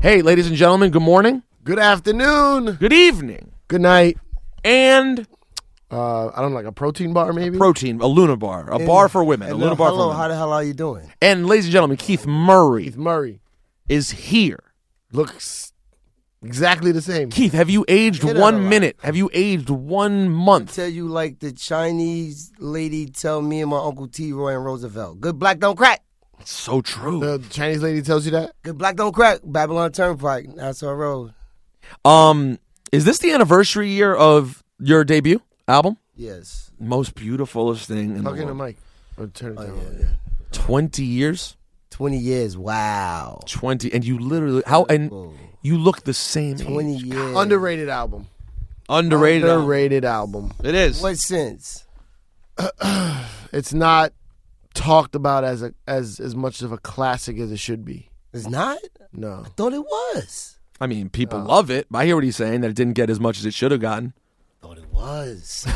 Hey, ladies and gentlemen, good morning. Good afternoon. Good evening. Good night. And I don't know, like a protein bar, maybe? a Luna bar, a bar for women, a Luna bar for hello, women. how the hell are you doing? And ladies and gentlemen, Keith Murray Keith Murray. is here. Looks exactly the same. Keith, have you aged Get out 1 of line. minute? Have you aged 1 month? Tell you like the Chinese lady tell me and my Uncle T. Roy and Roosevelt. Good black don't crack. It's so true. The Chinese lady tells you that? Good black don't crack. Babylon Turnpike. That's our road. Is this the anniversary year of your debut album? Yes. Most beautifulest thing in Talk the in the world. mic. Or turn it Oh, down. yeah. 20 years? 20 years. Wow. 20. And you literally, and Whoa. you look the same 20 age. years. Underrated album. Underrated. Underrated album. It is. What sense? It's not talked about as much of a classic as it should be. It's not? No. Thought it was. I mean, people love it. I hear what he's saying, that it didn't get as much as it should have gotten. Thought it was.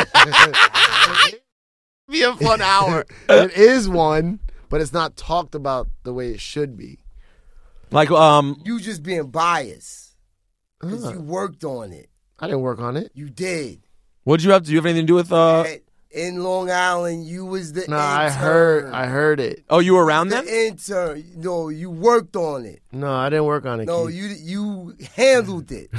Be a fun hour. It is one, but it's not talked about the way it should be. Like, You just being biased. Because you worked on it. I didn't work on it. You did. what'd you have to do? You have anything to do with, In Long Island, you was the No, intern. I heard it. oh, you were around The then? intern. No, you worked on it. No, I didn't work on it. No, Keith. you handled it.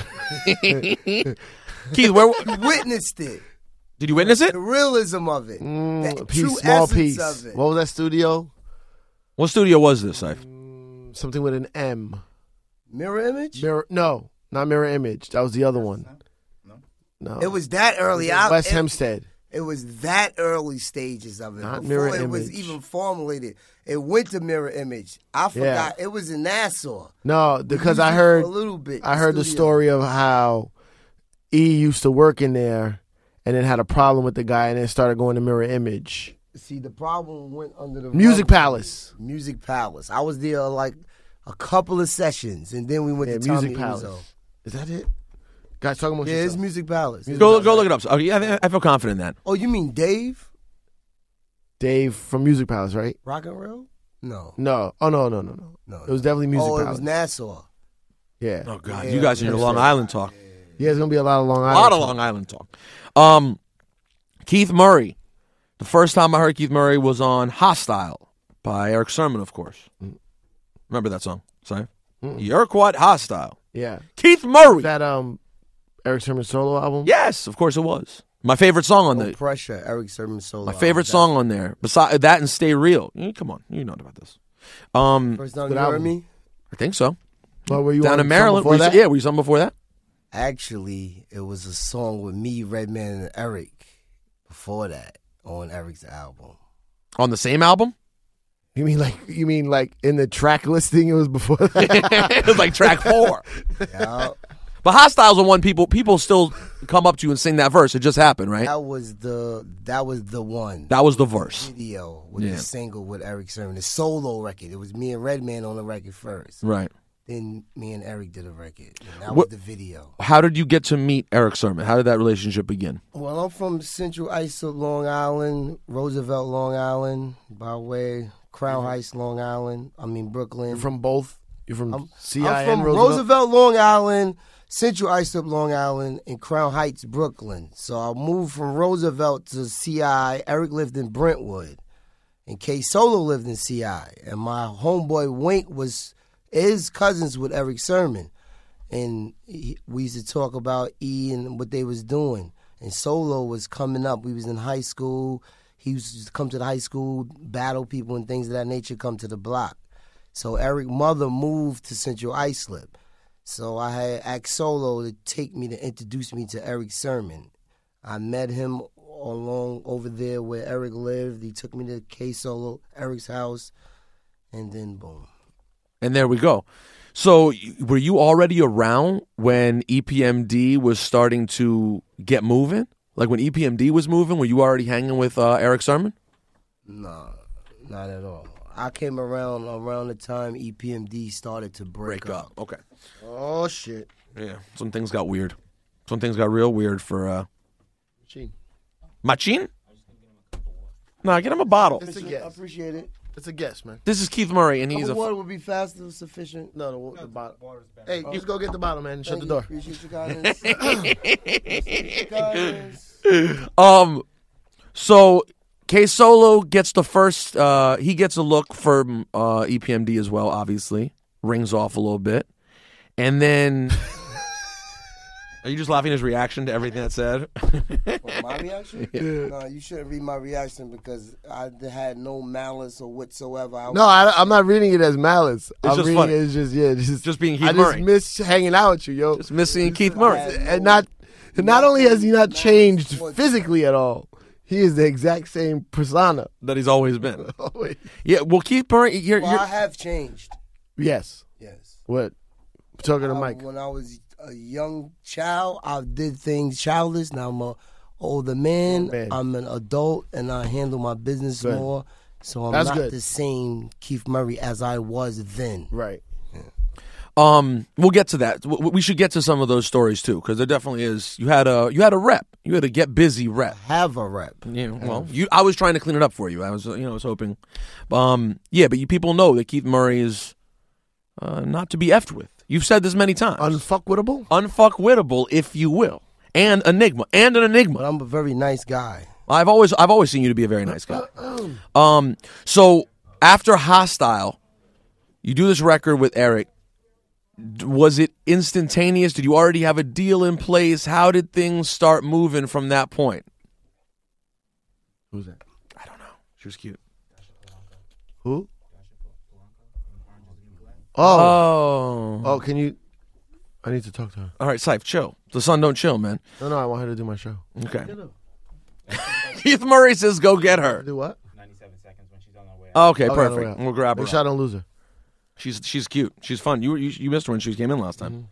Keith, where You witnessed it. did you witness it? The realism of it. The Piece, true small essence piece. of it. What was that studio? What studio was this, Saif? Something with an M. Mirror image? Mirror? No, not Mirror Image. That was the other one. No, It was that early. West Hempstead. It was that early stages of it. Not Before Mirror it was Image. even formulated. It went to Mirror Image. I forgot. It was in Nassau. No, We because used I it heard for a little bit. I heard the studio. story of how E used to work in there and then had a problem with the guy and then started going to Mirror Image. See, the problem went under the Music rug. Palace. Music Palace. I was there like a couple of sessions, and then we went Yeah, to Tommy Music Palace. Uzo. Is that it? Guys, talking about Yeah, it's yourself. Music Palace. Go look it up. Oh, yeah, I feel confident in that. Oh, you mean Dave? Dave from Music Palace, right? Rock and Roll? No. No. Oh, no. No. It was definitely Music Oh, Palace. it was Nassau. Yeah. Oh, God. Yeah, you guys in your Long Island talk. Yeah, there's going to be a lot of Long A Island. lot of Long Island talk. Keith Murray. The first time I heard Keith Murray was on Hostile by Eric Sermon, of course. Remember that song? Sorry. You're quite hostile. Yeah. Keith Murray. That Eric Sermon solo album? Yes, of course it was. My favorite song on No the Pressure, Eric Sermon solo. my favorite song on there. Besides that and Stay Real. Come on, you know about this. First time Good you heard album. me? I think so. What were you Down on in Maryland. before that? Were you something before that? Actually, it was a song with me, Redman, and Eric before that on Eric's album. On the same album? You mean like in the track listing it was before that? It was like track 4. Yeah, But Hostile's the one people still come up to you and sing that verse. It just happened, right? that was the one. That was the verse. Video with Yeah. the single with Eric Sermon, the solo record. It was me and Redman on the record first. Right. Then me and Eric did a record. And that What- was the video. How did you get to meet Eric Sermon? How did that relationship begin? Well, I'm from Central Islip, Long Island, Roosevelt, Long Island, by way Crown Heights, Long Island. I mean Brooklyn. You're from both? You're from I'm CI from and Roosevelt? Roosevelt, Long Island, Central Islip, Long Island, and Crown Heights, Brooklyn. So I moved from Roosevelt to CI. Eric lived in Brentwood, and K Solo lived in CI. And my homeboy Wink was his cousins with Eric Sermon, and we used to talk about E and what they was doing. And Solo was coming up. We was in high school. He used to come to the high school, battle people and things of that nature, come to the block. So Eric's mother moved to Central Islip. So I had asked Solo to take me to introduce me to Eric Sermon. I met him along over there where Eric lived. He took me to K Solo, Eric's house, and then boom. And there we go. So were you already around when EPMD was starting to get moving? Like when EPMD was moving, were you already hanging with Eric Sermon? No, not at all. I came around the time EPMD started to break up. Okay. Oh, shit. Yeah. Some things got weird. Some things got real weird for Gee. Machin? No, get him a bottle. It's a I guess. appreciate it. It's a guess, man. This is Keith Murray, and he's Cup of water would be faster, sufficient. No, the bottle. Hey, just go get the bottle, man, and shut the door. Appreciate you guys. Appreciate you guys. So K Solo gets the first. He gets a look for EPMD as well. Obviously, rings off a little bit, and then. Are you just laughing at his reaction to everything that's said? What, my reaction? Yeah. No, you shouldn't read my reaction because I had no malice or whatsoever. I'm not reading it as malice. I'm just reading funny. it as just being Keith I Murray. just miss hanging out with you, yo. Just missing Keith Murray. And not only has he not changed physically at all, he is the exact same persona That he's always been. Always. Yeah, well, Keith Murray, I have changed. Yes. Yes. What? Talking to Mike. When I was a young child, I did things childish. Now I'm a older man. I'm an adult, and I handle my business more. So I'm not the same Keith Murray as I was then. Right. We'll get to that. We should get to some of those stories too, because there definitely is. You had a rep. You had a get busy rep. Have a rep. Yeah. Well, I was trying to clean it up for you. I was hoping. Yeah, but people know that Keith Murray is not to be effed with. You've said this many times. Unfuckwittable? Unfuckwittable, if you will. And an enigma. But I'm a very nice guy. I've always seen you to be a very nice guy. So after Hostile, you do this record with Eric. Was it instantaneous? Did you already have a deal in place? How did things start moving from that point? Who's that? I don't know. She was cute. Who? Oh, can you? I need to talk to her. All right, Syph, chill. The sun don't chill, man. No, I want her to do my show. Okay. Keith Murray says, "Go get her." Do what? 97 seconds when she's on her way. Okay, perfect. We'll grab her. Make sure I don't lose her. She's cute. She's fun. You missed her when she came in last time.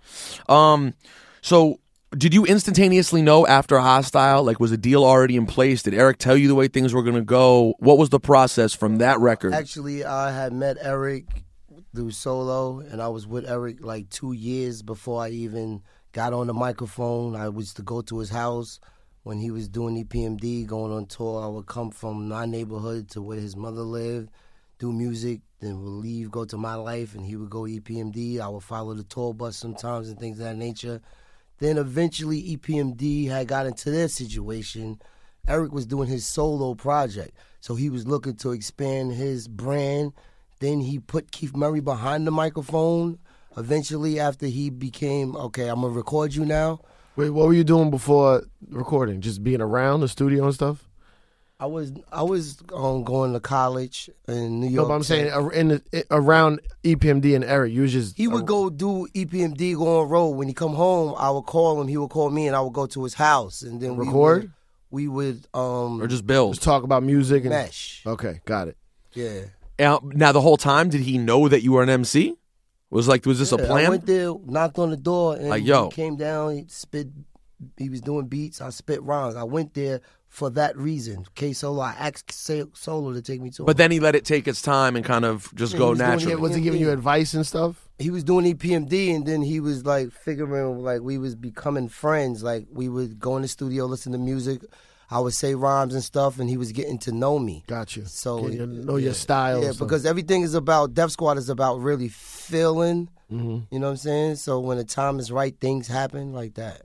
So did you instantaneously know after Hostile? Like, was a deal already in place? Did Eric tell you the way things were going to go? What was the process from that record? Actually, I had met Eric through Solo, and I was with Eric like 2 years before I even got on the microphone. I was to go to his house when he was doing EPMD, going on tour. I would come from my neighborhood to where his mother lived, do music, then we'll leave, go to my life, and he would go EPMD. I would follow the tour bus sometimes and things of that nature. Then eventually EPMD had got into their situation. Eric was doing his solo project, so he was looking to expand his brand. Then he put Keith Murray behind the microphone. Eventually, after he became, okay, I'm going to record you now. Wait, what were you doing before recording? Just being around the studio and stuff? I was going to college in New York. No, but I'm saying around EPMD and Eric, you was just... He would go do EPMD, go on road. When he come home, I would call him. He would call me, and I would go to his house. And then record? We would or just build. Just talk about music. And mesh. Okay, got it. Yeah. Now, the whole time, did he know that you were an MC? Was this a plan? I went there, knocked on the door, and like, yo. He came down, he was doing beats, I spit rhymes. I went there for that reason. K Solo, I asked Solo to take me to him. But then he let it take its time and kind of just go naturally. Was he giving you advice and stuff? He was doing EPMD, and then he was like figuring, like we was becoming friends. Like we would go in the studio, listen to music. I would say rhymes and stuff, and he was getting to know me. Gotcha. So know your style. Yeah, because everything is about, Def Squad is about really feeling. Mm-hmm. You know what I'm saying? So when the time is right, things happen like that.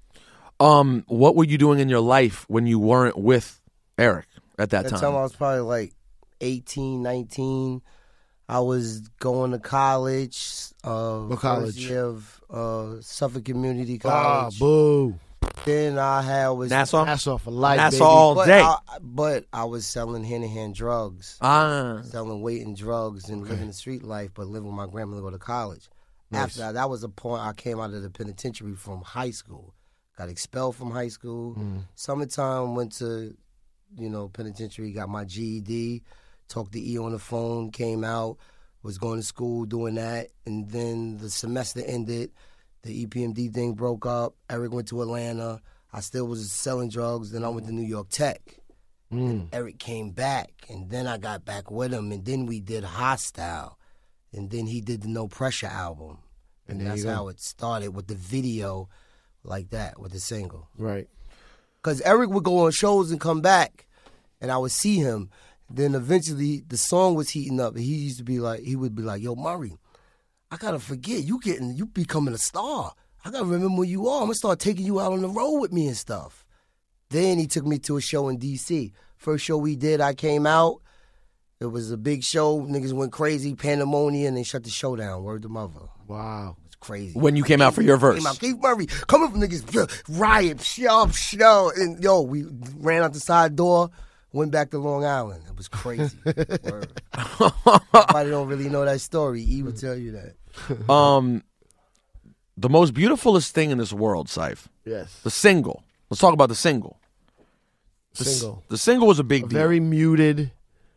What were you doing in your life when you weren't with Eric at that time? That time I was probably like 18, 19. I was going to college. What college? First year of Suffolk Community College. Ah, boo. Then I was Nassau for life, Nassau baby. all day. But I was selling hand-in-hand drugs. Selling weight and drugs and living the street life, but living with my grandmother, go to college. Nice. After that was a point I came out of the penitentiary from high school. Got expelled from high school. Summertime, went to, penitentiary, got my GED, talked to E on the phone, came out, was going to school doing that, and then the semester ended. The EPMD thing broke up. Eric went to Atlanta. I still was selling drugs. Then I went to New York Tech. And Eric came back, and then I got back with him, and then we did Hostile, and then he did the No Pressure album, and that's how it started with the video, like that, with the single. Right. Because Eric would go on shows and come back, and I would see him, Then eventually the song was heating up, and he would be like, "Yo, Murray, I gotta forget you becoming a star. I gotta remember who you are. I'm gonna start taking you out on the road with me and stuff." Then he took me to a show in D.C. First show we did, I came out. It was a big show. Niggas went crazy, pandemonium, and they shut the show down. Word to mother. Wow. It's crazy. When you came out for your verse. Came out, Keith Murray, coming from niggas, riot, show. And yo, we ran out the side door, went back to Long Island. It was crazy. Word. Nobody don't really know that story. E would tell you that. The most beautifulest thing in this world, Syph. Yes. The single. Let's talk about the single. The single was a big deal. Very muted.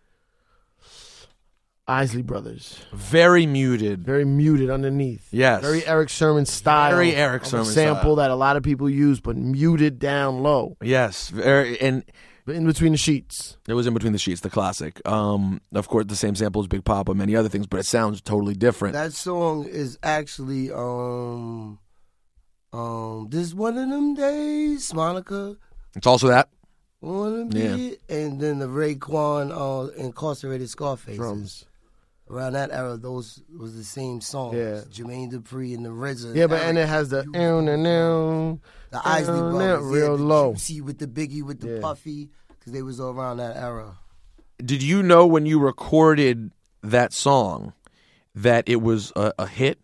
Isley Brothers. Very muted. Very muted underneath. Yes. Very Eric Sermon style. Very Eric Sermon sample style. that a lot of people use, but muted down low. Yes. And In between the sheets. it was In Between the Sheets, the classic. Of course, the same sample as Big Papa, many other things, but it sounds totally different. That song is actually this one of them days, Monica. It's also that. One of them Yeah. did, and then the Raekwon Incarcerated Scarface. Drums. Around that era, those was the same songs. Yeah. Jermaine Dupri and the RZA. Yeah, but and it has the the Isley Brothers, real the low. Juicy with the Biggie with the Yeah. Puffy, because they was all around that era. Did you know when you recorded that song that it was a hit?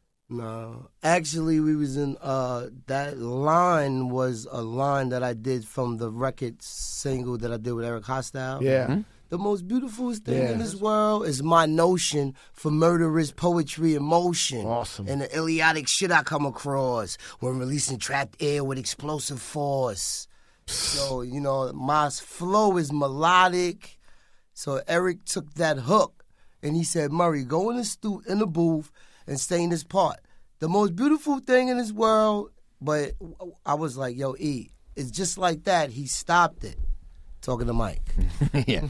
No, actually, we was in that line was a line that I did from the record single that I did with Eric Hostile. Yeah. Mm-hmm. The most beautiful thing Yeah. in this world is my notion for murderous poetry and motion. Awesome. And the idiotic shit I come across when releasing trapped air with explosive force. So, my flow is melodic. So Eric took that hook and he said, Murray, go in the booth and sing this part. The most beautiful thing in this world, but I was like, yo, E, it's just like that. He stopped it. Talking to Mike. Yeah.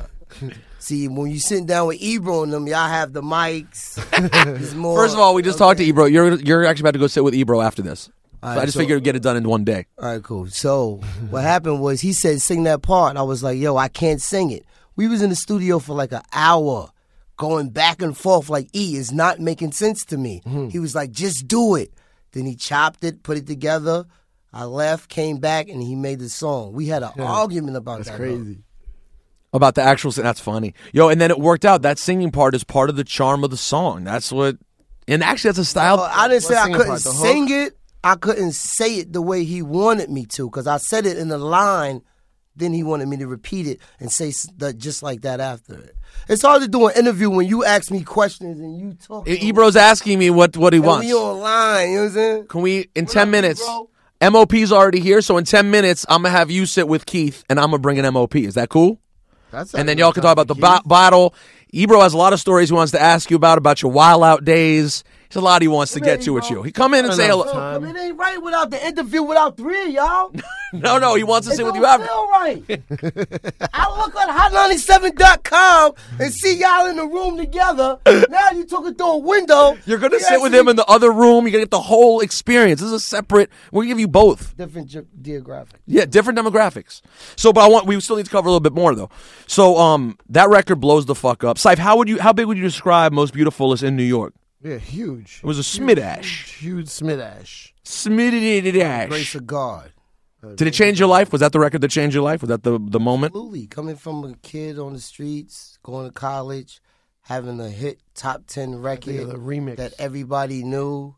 See, when you sitting down with Ebro and them, y'all have the mics. It's more, First of all, we just talked to Ebro. You're actually about to go sit with Ebro after this. All So right, I just figured we'd get it done in one day. All right, cool. So what happened was he said, sing that part. I was like, yo, I can't sing it. We was in the studio for like an hour going back and forth like, E, is not making sense to me. He was like, just do it. Then he chopped it, put it together. I left, came back, and he made the song. We had an argument about That's that. crazy. About the actual sing. That's funny. Yo, and then it worked out. That singing part is part of the charm of the song. That's what... And actually, that's a style... I didn't say What I singing couldn't part, the hook? sing it. I couldn't say it the way he wanted me to because I said it in the line. Then he wanted me to repeat it and say just like that after it. It's hard to do an interview when you ask me questions and you talk. Ebro's asking me what he wants. We online, you know what I'm saying? Can we, in What 10 up, minutes... Ebro? MOP's already here, so in 10 minutes, I'm going to have you sit with Keith, and I'm going to bring an MOP. Is that cool? And then y'all can talk about the battle. Ebro has a lot of stories he wants to ask you about your wild out days. There's a lot he wants to get to with you. He come in and say hello. Time. It ain't right without the interview without three of y'all. No, he wants to It sit with don't you after. feel right. I look at hot97.com and see y'all in the room together. Now you took it through a window. You're going to You sit with actually- him in the other room. You're going to get the whole experience. This is a separate. We're going to give you both. Different geographic. Yeah, different demographics. So, but we still need to cover a little bit more though. So, that record blows the fuck up. Syph, how big would you describe Most Beautifulest in New York? Yeah, huge. It was a smidash. Huge smidash. Smidash. Grace of God. Did it change your life? Was that the record that changed your life? Was that the moment? Absolutely. Coming from a kid on the streets, going to college, having a hit top 10 record Yeah, the remix. that everybody knew.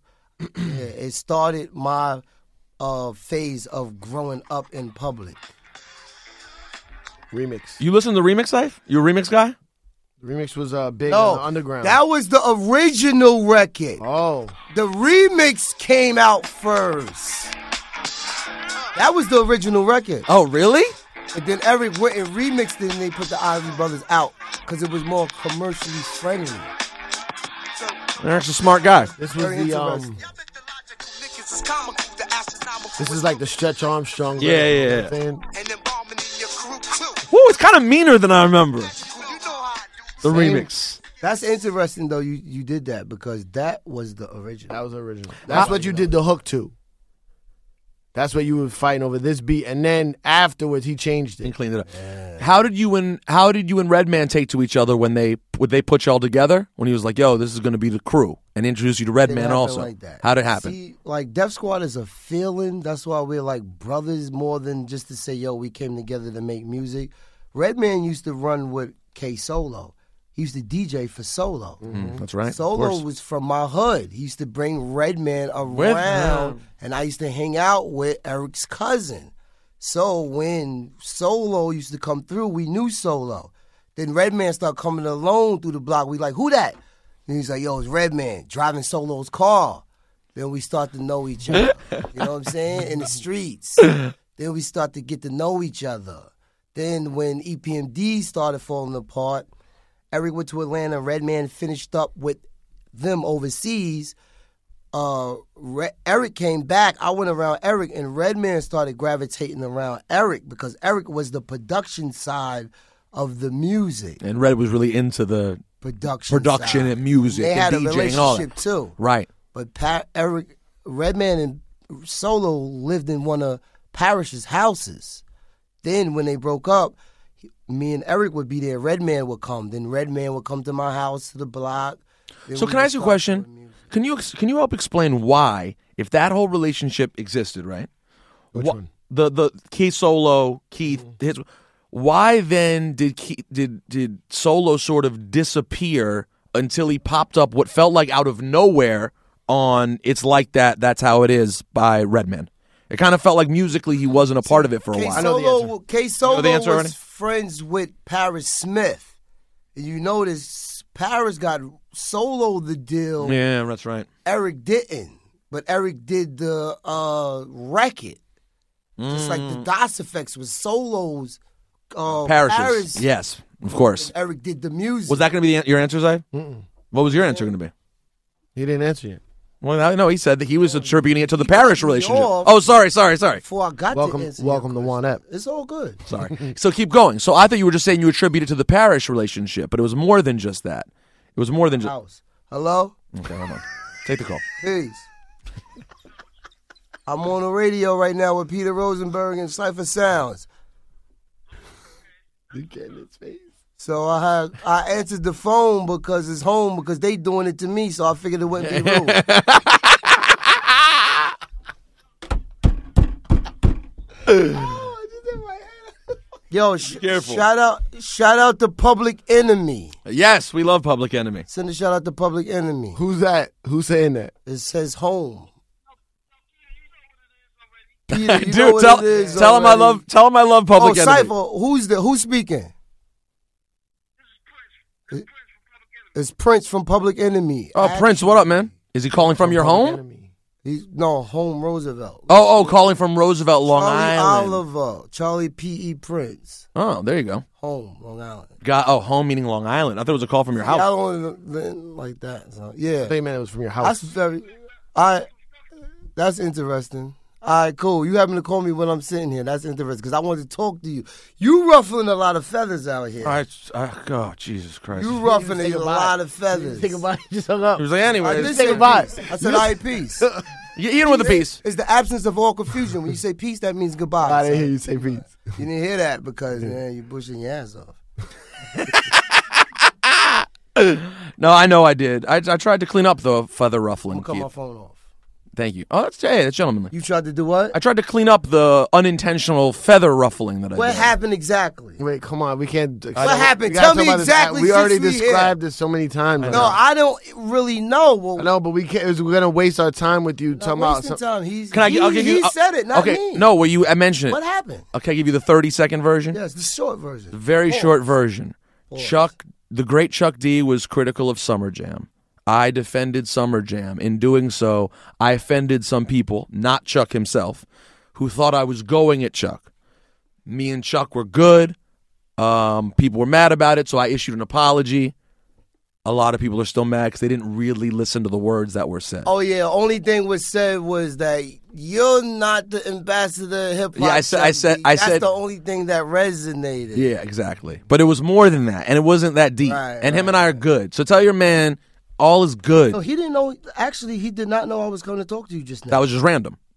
It started my phase of growing up in public. Remix. You listen to the remix, Syph? You a remix guy? The remix was big No, on the underground. that was the original record. Oh. The remix came out first. That was the original record. Oh, really? And then Eric went and remixed it and they put the Isley Brothers out because it was more commercially friendly. Eric's a smart guy. This was Very the interesting. This is like the Stretch Armstrong. Yeah, yeah, yeah. Thing. Woo, it's kind of meaner than I remember. The remix. That's interesting though you did that because that was the original. That was original. That's what you did the hook to. That's what you were fighting over this beat, and then afterwards he changed And it. cleaned it up. Yeah. How did you and Redman take to each other when they put y'all together? When he was like, "Yo, this is going to be the crew," and introduce you to Redman also. Like that. How'd it happen? See, like Def Squad is a feeling. That's why we're like brothers more than just to say, "Yo, we came together to make music." Redman used to run with K Solo. He used to DJ for Solo. That's right. Solo was from my hood. He used to bring Redman around, and I used to hang out with Eric's cousin. So when Solo used to come through, we knew Solo. Then Redman started coming alone through the block. We like, who that? And he's like, yo, it's Redman driving Solo's car. Then we start to know each other. You know what I'm saying? In the streets. Then we start to get to know each other. Then when EPMD started falling apart, Eric went to Atlanta. Redman finished up with them overseas. Eric came back. I went around Eric, and Redman started gravitating around Eric because Eric was the production side of the music. And Red was really into the production side. and music They had and a DJing and all that. relationship too. Right. But Redman and Solo lived in one of Parrish's houses. Then when they broke up, me and Eric would be there. Redman would come. Then Redman would come to my house to the block. So can I ask you a question? Can you help explain why, if that whole relationship existed, right? Which one? The K Solo, Keith, why then did Solo sort of disappear until he popped up what felt like out of nowhere on It's Like That, That's How It Is by Redman? It kind of felt like musically he wasn't a part of it for a while. I know the answer. K Solo You know the answer was already? friends with Paris Smith. And you notice Paris got Solo the deal. Yeah, that's right. Eric didn't. But Eric did the record. Just like the DOS Effects was Solo's Paris. Yes, of course. Eric did the music. Was that going to be your answer, Zay? What was your answer going to be? He didn't answer yet. Well, no, he said that he was attributing it to the Parrish relationship. off. Oh, sorry. Before I got Welcome to answer to your One Up. It's all good. Sorry. So keep going. So I thought you were just saying you attributed it to the Parrish relationship, but it was more than just that. It was more than just. House. Hello? Okay, hold on. Take the call. Peace. I'm on the radio right now with Peter Rosenberg and Cypher Sounds. You get in his face. So I answered the phone because it's home because they doing it to me, so I figured it wouldn't be rude. Yo, Careful. shout out to Public Enemy. Yes, we love Public Enemy. Send a shout out to Public Enemy. Who's that? Who's saying that? It says home. Peter, you know Dude, what it is tell him already. I love Public Enemy. Cypher, who's speaking? It's Prince from Public Enemy. Oh, Prince, what up, man? Is he calling from your Public home? Enemy. Home Roosevelt. Oh, calling from Roosevelt, Long Charlie Island. Oliver, Charlie P.E. Prince. Oh, there you go. Home, Long Island. Home meaning Long Island. I thought it was a call from your house. I don't even like that. So, yeah. I think, man, it was from your house. That's interesting. All right, cool. You happen to call me when I'm sitting here. That's interesting because I wanted to talk to you. You ruffling a lot lot of feathers out here. Oh, Jesus Christ. You ruffling Say a goodbye. lot of feathers. Think about it. Just hung up. He was like, I anyway, did say goodbye. peace. I said, all right, peace. you eating with a piece. It's the absence of all confusion. When you say peace, that means goodbye. I didn't So hear you say peace. you didn't hear that because, man, you're bushing your ass off. No, I know I did. I tried to clean up the feather I'm ruffling. going to cut my Keith. phone off. Thank you. Oh, that's gentlemanly. You tried to do what? I tried to clean up the unintentional feather ruffling that I What did. happened exactly? Wait, come on. We can't. What happened? we gotta Tell talk me about this. exactly We already since we described this so many times. No, I don't really know. Well, I know, but we can't. We're gonna waste our time with you not talking about. wasting time. He I'll said it, not okay, me. no, I mentioned it. What happened? Okay, I give you the 30-second version. Yes, the short version. Very Pause. short version. Pause. The great Chuck D was critical of Summer Jam. I defended Summer Jam. In doing so, I offended some people, not Chuck himself, who thought I was going at Chuck. Me and Chuck were good. People were mad about it, so I issued an apology. A lot of people are still mad because they didn't really listen to the words that were said. Oh yeah, only thing was said was that you're not the ambassador of hip hop. Yeah, I said- That's the only thing that resonated. Yeah, exactly. But it was more than that, and it wasn't that deep. Right, and him and I are good. So tell your man all is good. No, he didn't know. Actually, he did not know I was coming to talk to you just now. That was just random.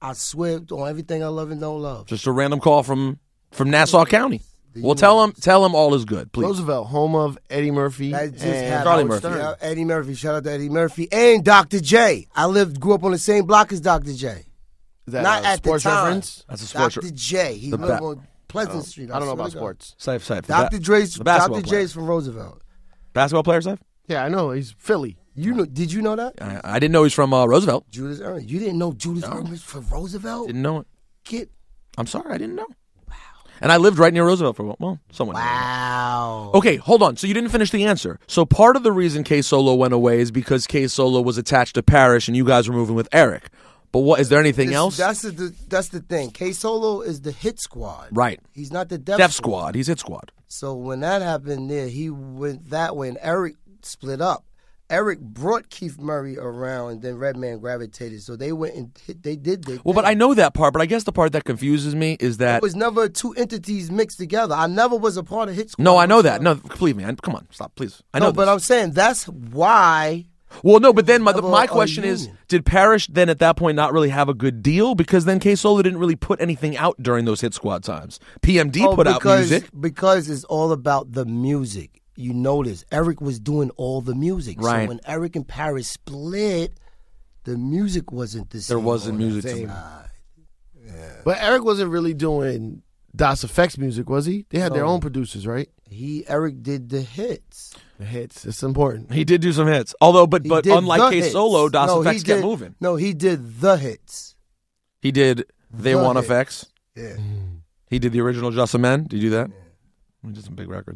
I swear on everything I love and don't love. Just a random call from Nassau County. Well, tell him all is good, please. Roosevelt, home of Eddie Murphy That just and happened. Charlie Howard Murphy. Stern. Yeah, Eddie Murphy. Shout out to Eddie Murphy and Dr. J. Grew up on the same block as Dr. J. Is that Not a at sports the time. reference? That's a sports. Dr. J. He The lived ba- on Pleasant Street. I don't know swear about to God. sports. Safe. Dr. basketball J player. is from Roosevelt. Basketball player, Safe? Yeah, I know. He's Philly. You know? Did you know that? I didn't know he's from Roosevelt. Julius Erving. You didn't know Julius Erving was from Roosevelt? Didn't know it. Get I'm sorry, I didn't know. Wow. And I lived right near Roosevelt for a while. Well, somewhat. wow. Okay, hold on. So you didn't finish the answer. So part of the reason K Solo went away is because K Solo was attached to Parrish and you guys were moving with Eric. But what is there anything else? That's the thing. K Solo is the hit squad. Right. He's not the Def Def Squad. He's Hit Squad. So when that happened there, he went that way and Eric split up. Eric brought Keith Murray around and then Redman gravitated. So they went and they did their Well, but thing. I know that part. But I guess the part that confuses me is that It was never two entities mixed together. I never was a part of Hit Squad. no, I know that. No, believe me. Come on, stop, please. I know. No, but this. I'm saying that's why. Well, no, but then my Never question a is, union. did Parrish then at that point not really have a good deal? Because then K Solo didn't really put anything out during those Hit Squad times. PMD put out music. Because it's all about the music. You notice Eric was doing all the music. Right. So when Eric and Paris split, the music wasn't the same. There wasn't on music that to side. But Eric wasn't really doing Das Effects music, was he? They had their own producers, right? Eric did the hits. The hits. It's important. He did do some hits. Although, but He did unlike the K hits. Solo, Das No, he Effects kept did- moving. No, he did the hits. He did They The Want hits. Effects. Yeah. He did the original Just a Man. Did you do that? He did some big records.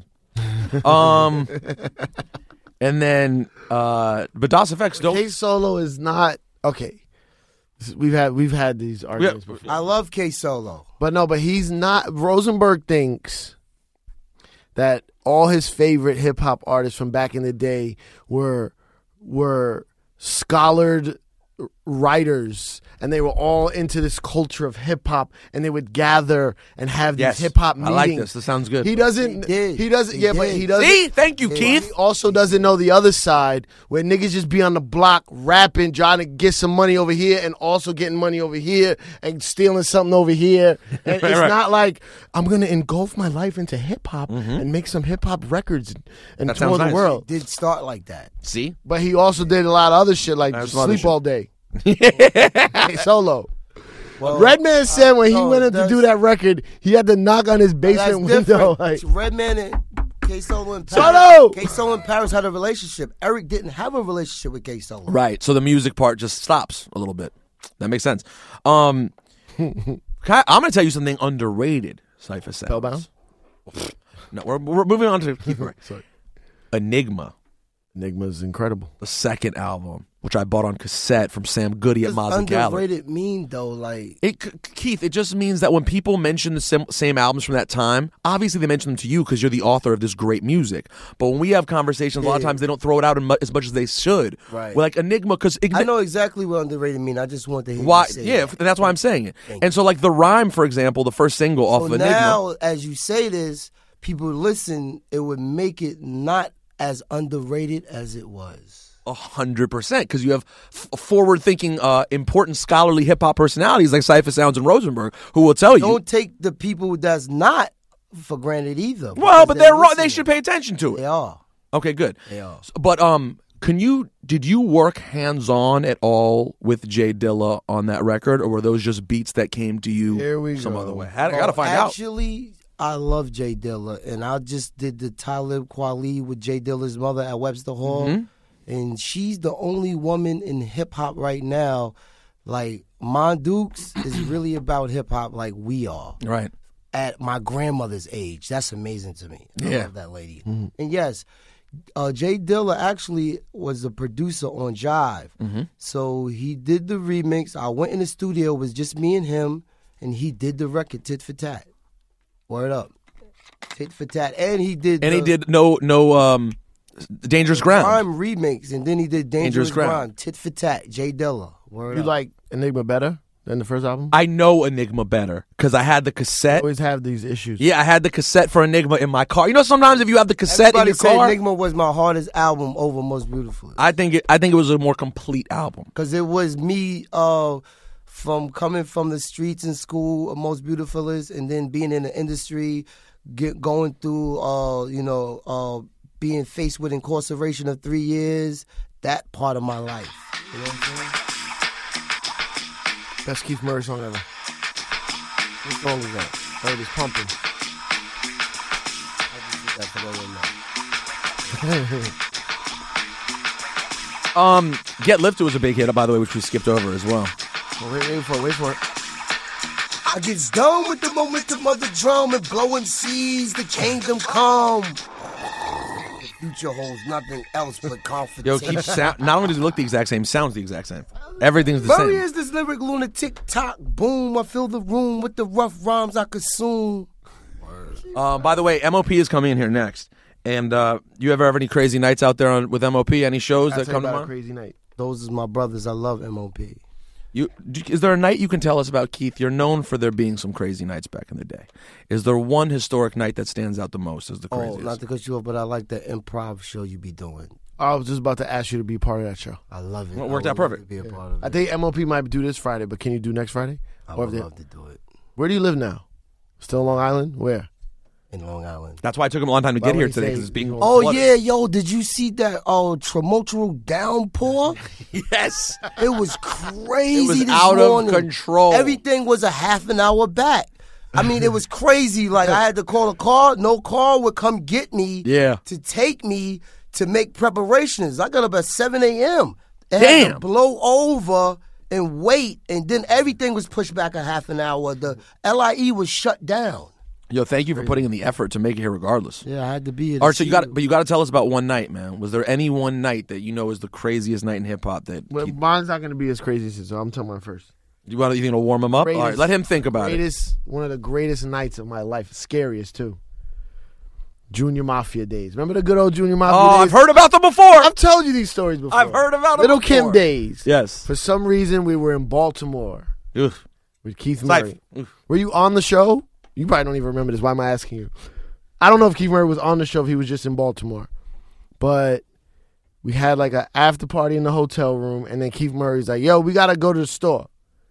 And then, but Das Effects don't. K Solo is not okay. We've had these arguments before. I love K Solo. But he's not. Rosenberg thinks that all his favorite hip hop artists from back in the day were scholared writers, and they were all into this culture of hip hop, and they would gather and have Yes, these hip hop I meetings. like this. This sounds good. He doesn't. He did. He doesn't. He Yeah, but did. he doesn't. See, thank you, Yeah. Keith. He also doesn't know the other side where niggas just be on the block rapping, trying to get some money over here and also getting money over here and stealing something over here. And it's Right. not like I'm going to engulf my life into hip hop and make some hip hop records and That tour sounds the nice. world. Did start like that. See, But he also did a lot of other shit like That's just some other sleep shit. all day. Hey, Solo. Well, Redman said when he no, went in to that's- do that record, he had to knock on his That's basement window. different. Like, Redman and K Solo and Solo! Paris. K Solo and Paris had a relationship. Eric didn't have a relationship with K Solo. right. So the music part just stops a little bit. That makes sense. I'm going to tell you something underrated. Cypher Sounds. Spellbound? No, we're moving on to Keith Murray. Sorry. Enigma, Enigma's incredible. the second album, which I bought on cassette from Sam Goody at What does Mazzigalli. underrated mean though? Like Keith, it just means that when people mention the same albums from that time, obviously they mention them to you because you're the author of this great music. But when we have conversations, a lot of times they don't throw it out as much as they should. Right. We're like Enigma, because I know exactly what underrated mean. I just want to hear why? you say Yeah, that. that's why I'm saying it. Thank And so, like the Rhyme, for example, the first single off So of Enigma. now, as you say this, people listen. It would make it not as underrated as it was. 100%, because you have forward-thinking, important scholarly hip-hop personalities like Cypher Sounds and Rosenberg who will tell you. Don't take the people that's not for granted either. Well, because but they're wrong. They listening. should pay attention to it. They are. Okay, good. They are. But did you work hands-on at all with Jay Dilla on that record, or were those just beats that came to you Here we some go. other way? I gotta find out. Actually, I love Jay Dilla, and I just did the Talib Kweli with Jay Dilla's mother at Webster Hall, Mm-hmm. and she's the only woman in hip hop right now. Like Mon Dukes is really about hip hop, like we are. Right. At my grandmother's age, that's amazing to me. I Yeah. love that lady. And yes, Jay Dilla actually was a producer on Jive, so he did the remix. I went in the studio, it was just me and him, and he did the record Tit for Tat. Word up, Tit for Tat, and he did. And he the did no Dangerous Ground. Rhyme remix, and then he did Dangerous Ground. Ground. Tit for Tat, Jay Dilla. Word You up. like Enigma better than the first album? I know Enigma better because I had the cassette. always have these issues. Yeah, I had the cassette for Enigma in my car. You know, sometimes if you have the cassette Everybody in said your car, Enigma was my hardest album over Most Beautiful. I think it was a more complete album. Because it was me from coming from the streets in school of Most Beautifulest, and then being in the industry, going through, being faced with incarceration of 3 years, that part of my life. You know what I'm saying? Best Keith Murray song ever. What song is that? Heard is Pumping. I just did that for the way. Get Lifted was a big hit, by the way, which we skipped over as well. Well, wait for it. I gets down with the momentum of the drum and blowing seas, the kingdom come. The future holds nothing else but confidence. Yo, keep sound. Not only does it look the exact same, sounds the exact same. Everything's the Murray same. is this lyric lunatic talk boom. I fill the room with the rough rhymes I consume. By the way, MOP is coming in here next. And you ever have any crazy nights out there with MOP? Any shows that come to mind? Crazy night. Those is my brothers. I love MOP. Is there a night you can tell us about, Keith? You're known for there being some crazy nights back in the day. Is there one historic night that stands out the most as the craziest? Oh, not to cut you off, but I like the improv show you be doing. I was just about to ask you to be part of that show. I love it. Well, it worked I out would love perfect. to be a part of it. I think MOP might do this Friday, but can you do next Friday? I would love to do it. Where do you live now? Still in Long Island? Where? In Long Island. That's why it took him a long time to Why get would here he today say because it's being Oh, flooded. yeah, yo, did you see that tumultural downpour? Yes. It was crazy. It was this out morning. of control. Everything was a half an hour back. I mean, it was crazy. Like, I had to call a car. No car would come get me Yeah. to take me to make preparations. I got up at 7 a.m. It had Damn. to blow over and wait, and then everything was pushed back a half an hour. The LIE was shut down. Yo, thank you for putting in the effort to make it here regardless. Yeah, I had to be here. All right, so you got to tell us about one night, man. Was there any one night that you know is the craziest night in hip hop that Well, mine's not going to be as crazy as his, so I'm telling mine first. you think it'll warm him up? All right, let him think about it. One of the greatest nights of my life. Scariest, too. Junior Mafia days. Remember the good old Junior Mafia Oh, days? I've heard about them before. I've told you these stories before. I've heard about them Little before. Kim days. Yes. For some reason, we were in Baltimore Oof. with Keith Syph. Murray. Oof. Were you on the show? You probably don't even remember this. Why am I asking you? I don't know if Keith Murray was on the show, if he was just in Baltimore. But we had like an after party in the hotel room, and then Keith Murray's like, yo, we got to go to the store.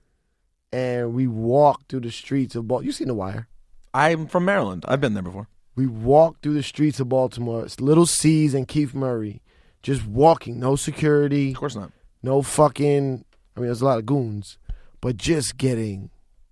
And we walked through the streets of Baltimore. You seen The Wire? I'm from Maryland. I've been there before. We walked through the streets of Baltimore. It's Little C's and Keith Murray just walking. No security. Of course not. No fucking, there's a lot of goons. But just getting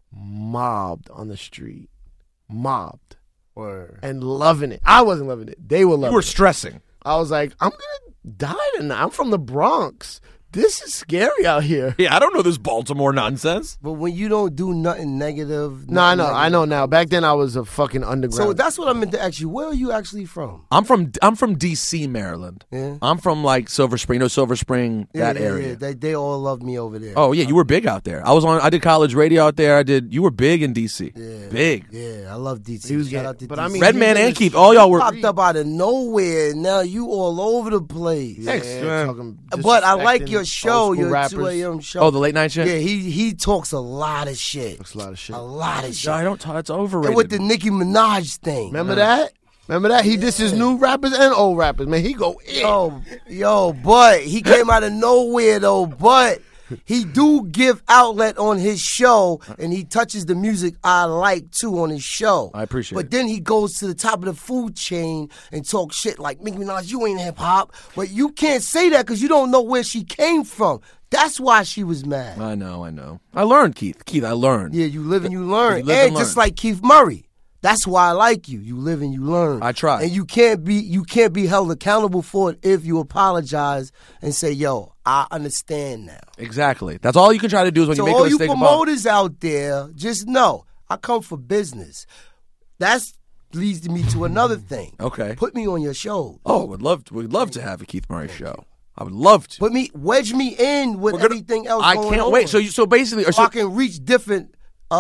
mobbed on the street. Mobbed. Word. And loving it. I wasn't loving it. They were loving You were it. stressing. I was like, I'm going to die tonight. I'm from the Bronx. This is scary out here. Yeah, I don't know this Baltimore nonsense. But when you don't do nothing negative. No, I know. nothing I know now. Back then, I was a fucking underground. So that's what I meant to ask you. Where are you actually from? I'm from D.C., Maryland. Yeah. I'm from like Silver Spring, Silver Spring, that area. Yeah. They all love me over there. Oh yeah, you were big out there. I did college radio out there. You were big in D.C. Yeah. Big. Yeah, I love DC. He was Shout getting- out to but DC. I mean, Redman he and was- Keith, all y'all were. Popped up out of nowhere. Now you all over the place. Yeah, Thanks, man. talking But I like disrespecting your show, old school your rappers. 2 a.m. show. Oh, the late night shit. Yeah, he talks a lot of shit. That's a lot of shit. A lot of shit. I don't. It's overrated. And with the Nicki Minaj thing. Remember that? Remember that? He disses new rappers and old rappers. Man, he go in. But he came out of nowhere though. But he do give outlet on his show, and he touches the music I like too on his show. I appreciate But it. then he goes to the top of the food chain and talk shit like Nicki Minaj, you ain't hip hop. But you can't say that because you don't know where she came from. That's why she was mad. I know. I learned, Keith. I learned. Yeah, you live and you learn. You live and just learn. like Keith Murray. That's why I like you. You live and you learn. I try. And you can't be held accountable for it if you apologize and say, yo, I understand now. Exactly. That's all you can try to do is when So you make all a you mistake. promoters out there, just know, I come for business. That's leads me to another thing. Okay. Put me on your show. Oh, we'd love to have a Keith Murray show. I would love to. Wedge me in with everything else I going can't on. wait. So basically, so I can reach different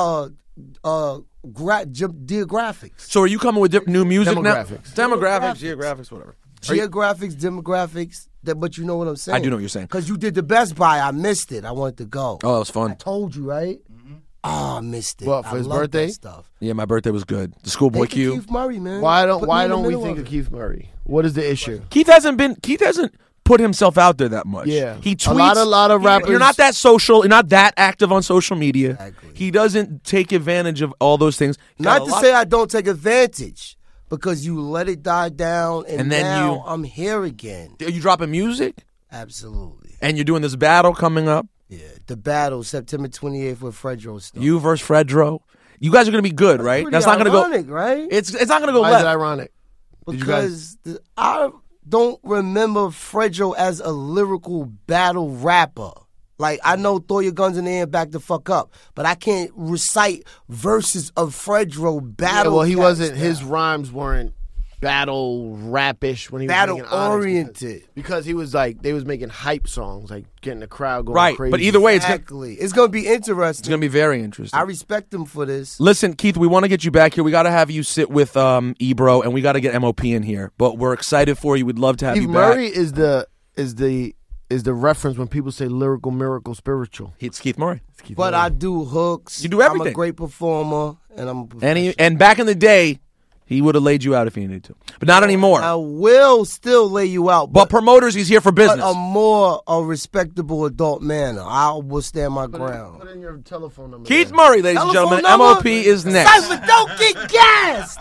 geographics. So are you coming with new music Demographics. now? Demographics, geographics, whatever. Geographics, demographics, but you know what I'm saying? I do know what you're saying. Because you did the Best Buy. I missed it. I wanted to go. Oh, that was fun. I told you, right? Oh, I missed it. What, for I his love birthday? That stuff. Yeah, my birthday was good. The Schoolboy Think of Q. Keith Murray, man. Why Put me don't in the we middle think of of it. Keith Murray? What is the issue? Keith hasn't put himself out there that much. Yeah. He tweets. A lot of rappers. You're not that social. You're not that active on social media. Exactly. He doesn't take advantage of all those things. He's got Not a to lot- say I don't take advantage, because you let it die down, and then now I'm here again. Are you dropping music? Absolutely. And you're doing this battle coming up. Yeah. The battle, September 28th with Fredro Stone. You versus Fredro. You guys are going to be good, right? Pretty That's not going to go. ironic, right? It's not going to go Why is it left. ironic? Because I don't remember Fredro as a lyrical battle rapper. Like, I know throw your guns in the air and back the fuck up, but I can't recite verses of Fredro Yeah, battle. well, he cat wasn't. style. His rhymes weren't battle rapish when he was battle making honors, oriented. because he was like they was making hype songs, like getting the crowd going Right, crazy. but either way, it's going Exactly. It's gonna be interesting. to be very interesting. I respect him for this. Listen, Keith, we want to get you back here. We got to have you sit with Ebro, and we got to get MOP in here. But we're excited for you. We'd love to have Steve you Murray back. is the reference when people say lyrical, miracle, spiritual. It's Keith Murray. But I do hooks. You do everything. I'm a great performer, and I'm a professional. And back in the day, he would have laid you out if he needed to, but not anymore. I will still lay you out, But promoters, he's here for but business. a respectable adult manner. I will stand my ground. Put in your telephone number. Keith there. Murray, ladies and Telephone gentlemen. number? MOP is next. Cypher, don't get gassed.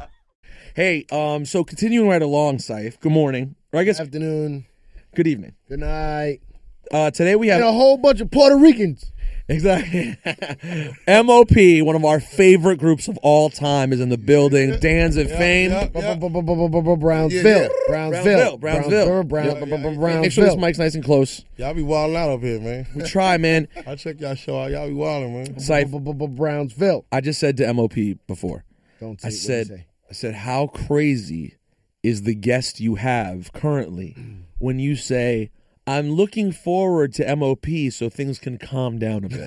Hey, so continuing right along, Saif. Good morning, or I guess Afternoon. good evening. Good night. Today we have And a whole bunch of Puerto Ricans. exactly MOP, one of our favorite groups of all time, is in the building. Dan's in fame. Brownsville. Brownsville. Brownsville. Make sure this mic's nice and close. Y'all be wilding out up here, man. We try, man. I check y'all show out. Y'all be wilding, man. Saif, Brownsville. I just said to MOP before. Don't say I it. What'd you said, how crazy is the guest you have currently when you say, I'm looking forward to MOP so things can calm down a bit.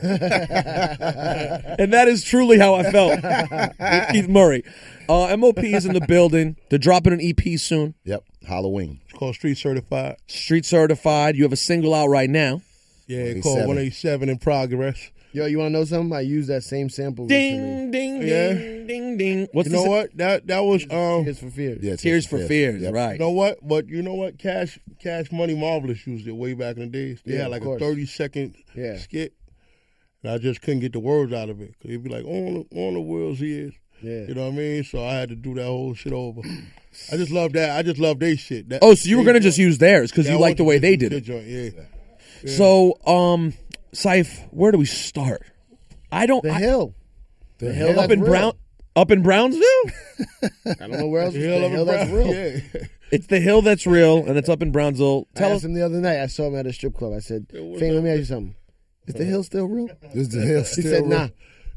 And that is truly how I felt with Keith Murray. MOP is in the building. They're dropping an EP soon. Yep, Halloween. It's called Street Certified. Street certified. You have a single out right now. Yeah, it's called 187 in progress. Yo, you want to know something? I used that same sample recently. Ding, ding, Yeah. ding, ding, ding. What's You know the what? That was Tears for Fears. Yeah, Tears for Fears, Yep. right. You know what? But you know what? Cash Money Marvelous used it way back in the days. They Yeah, had like of a course. 30-second Yeah. skit, and I just couldn't get the words out of it. Cause it'd be like on the world's ears. Yeah. You know what I mean? So I had to do that whole shit over. I just love that. I just love their shit. Oh, so you were going to just use theirs because you like the way they did it. Joint, yeah. So, Saif, where do we start? I don't. The I- Hill. The Hill up that's in real. up in Brownsville. I don't know where else. The The hell of Hill a that's brown. real. Yeah. It's the hill that's real, and it's up in Brownsville. I Tell asked us. him the other night. I saw him at a strip club. I said, "Fame, let me ask you something. Is the Hill still real?" Is the hill He still said, real? "Nah."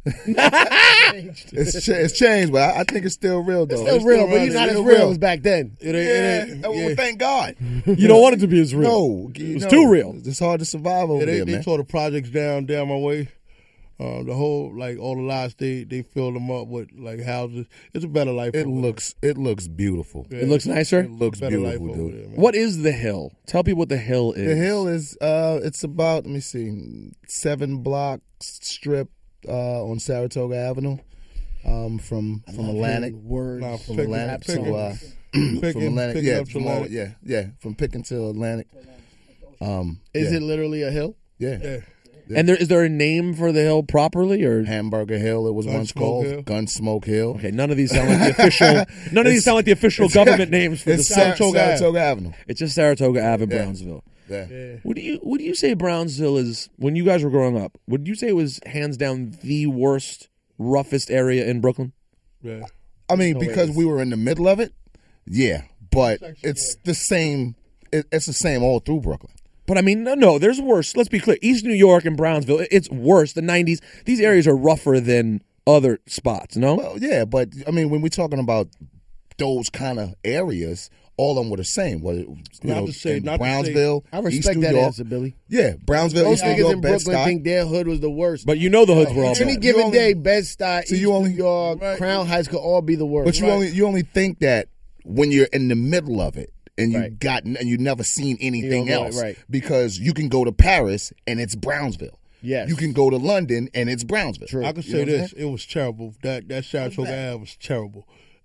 It's changed, but I think it's still real though. Still real, but he's running. not as Still real real. as back then. It Yeah, ain't. well, thank God. You don't want it to be as real. No, It's too real. It's hard to survive over Yeah, there, they man. tore the projects down my way. The whole all the lots they filled them up with like houses. It's a better life. It over looks beautiful. there. It looks nicer. It looks better life beautiful, over dude. there, man. What is the hill? Tell people what the hill is. The hill is it's about, let me see, 7 block strip on Saratoga Avenue, from Atlantic. Words. Nah, From picking- Atlantic picking- to picking- from Atlantic, picking yeah, up to from Atlantic. yeah, from Picking to Atlantic. Is yeah, it literally a hill? Yeah. Yeah. And is there a name for the hill properly, or Hamburger Hill, it was once Gunsmoke called Hill. Gunsmoke Hill. okay? None of these sound like the official. None of these sound like the official government names for the It's Saratoga. Saratoga Avenue. It's just Saratoga Ave in Yeah. Brownsville. Yeah. What do you say Brownsville is when you guys were growing up? Would you say it was hands down the worst, roughest area in Brooklyn? Yeah. I mean, because we were in the middle of it, yeah. But it's the same. It's the same all through Brooklyn. But I mean, no, there's worse. Let's be clear. East New York and Brownsville, it's worse. The 90s, these areas are rougher than other spots, no? Well, yeah, but I mean, when we're talking about those kind of areas, all of them were the same. Well, Not to say- in not to say- Brownsville, I East respect New that York. answer, Billy. Yeah, Brownsville, Those East New niggas York, in Brooklyn Bed-Stuy. think their hood was the worst. But you know the hoods were all Any bad. given only- day, Bed-Stuy, So East you only- New York, Right. Crown Heights could all be the worst. But you only think that when you're in the middle of it and Right. you've never seen anything You don't know it, else, right. because you can go to Paris and it's Brownsville. Yes. You can go to London and it's Brownsville. True. I can You say know what I'm this: it was terrible. That Saratoga Ave was terrible.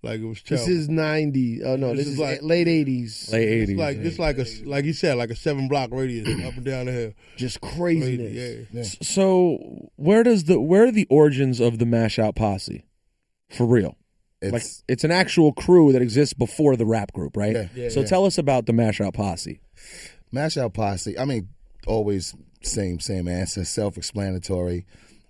Like it was This terrible. is 90. Oh no, this is like- late 80s. Late 80s. It's like this like you said, like a 7-block radius up and down the hill. Just craziness. Yeah. So where are the origins of the Mash Out Posse? For real. It's an actual crew that exists before the rap group, right? Yeah. So tell us about the Mash Out Posse. Mash Out Posse. I mean, always same answer. Self-explanatory.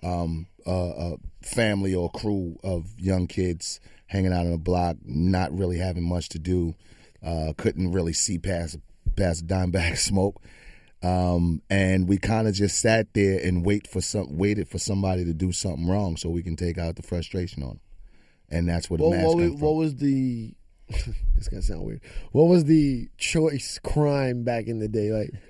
A family or crew of young kids hanging out on the block, not really having much to do. Couldn't really see past a dime bag of smoke. And we kind of just sat there and waited for somebody to do something wrong so we can take out the frustration on them. And that's where the mask comes from. What was the? This gonna sound weird. What was the choice crime back in the day?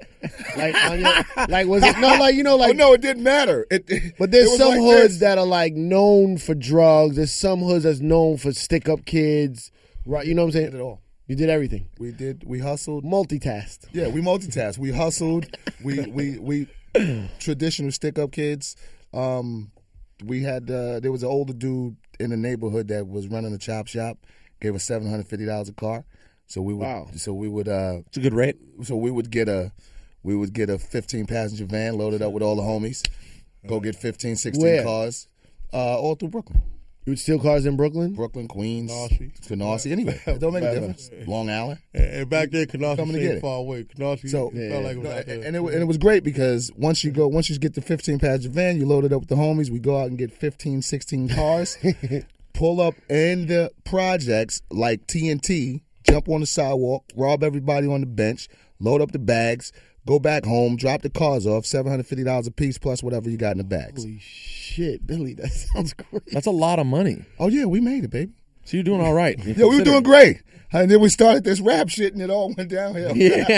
Like was it no, it didn't matter. But there's it was some like hoods this. that are like known for drugs. There's some hoods that's known for stick up kids. Right? You know what I'm saying? Did it all. You did everything. We hustled. Multitasked. Yeah, we multitasked. We hustled. We traditional stick up kids. We had there was an older dude in the neighborhood that was running a chop shop. Gave us $750 a car. So we would. Wow. So we would. It's a good rate. So we would get a 15-passenger van loaded up with all the homies. Go get 15, 16 Where? cars. All through Brooklyn. You would steal cars in Brooklyn? Brooklyn, Queens, Canarsie. anyway. It don't make a difference. Long Island. And back then, Coming to Canarsie get stayed it. far away. Canarsie So- felt like it was out there. And it was great because once you get the 15-passenger van, you load it up with the homies. We go out and get 15, 16 cars, pull up in the projects like TNT, jump on the sidewalk, rob everybody on the bench, load up the bags, go back home, drop the cars off, $750 a piece plus whatever you got in the bags. Holy shit, Billy, that sounds great. That's a lot of money. Oh yeah, we made it, baby. So you're doing all right. Yeah, we were doing great. And then we started this rap shit, and it all went downhill.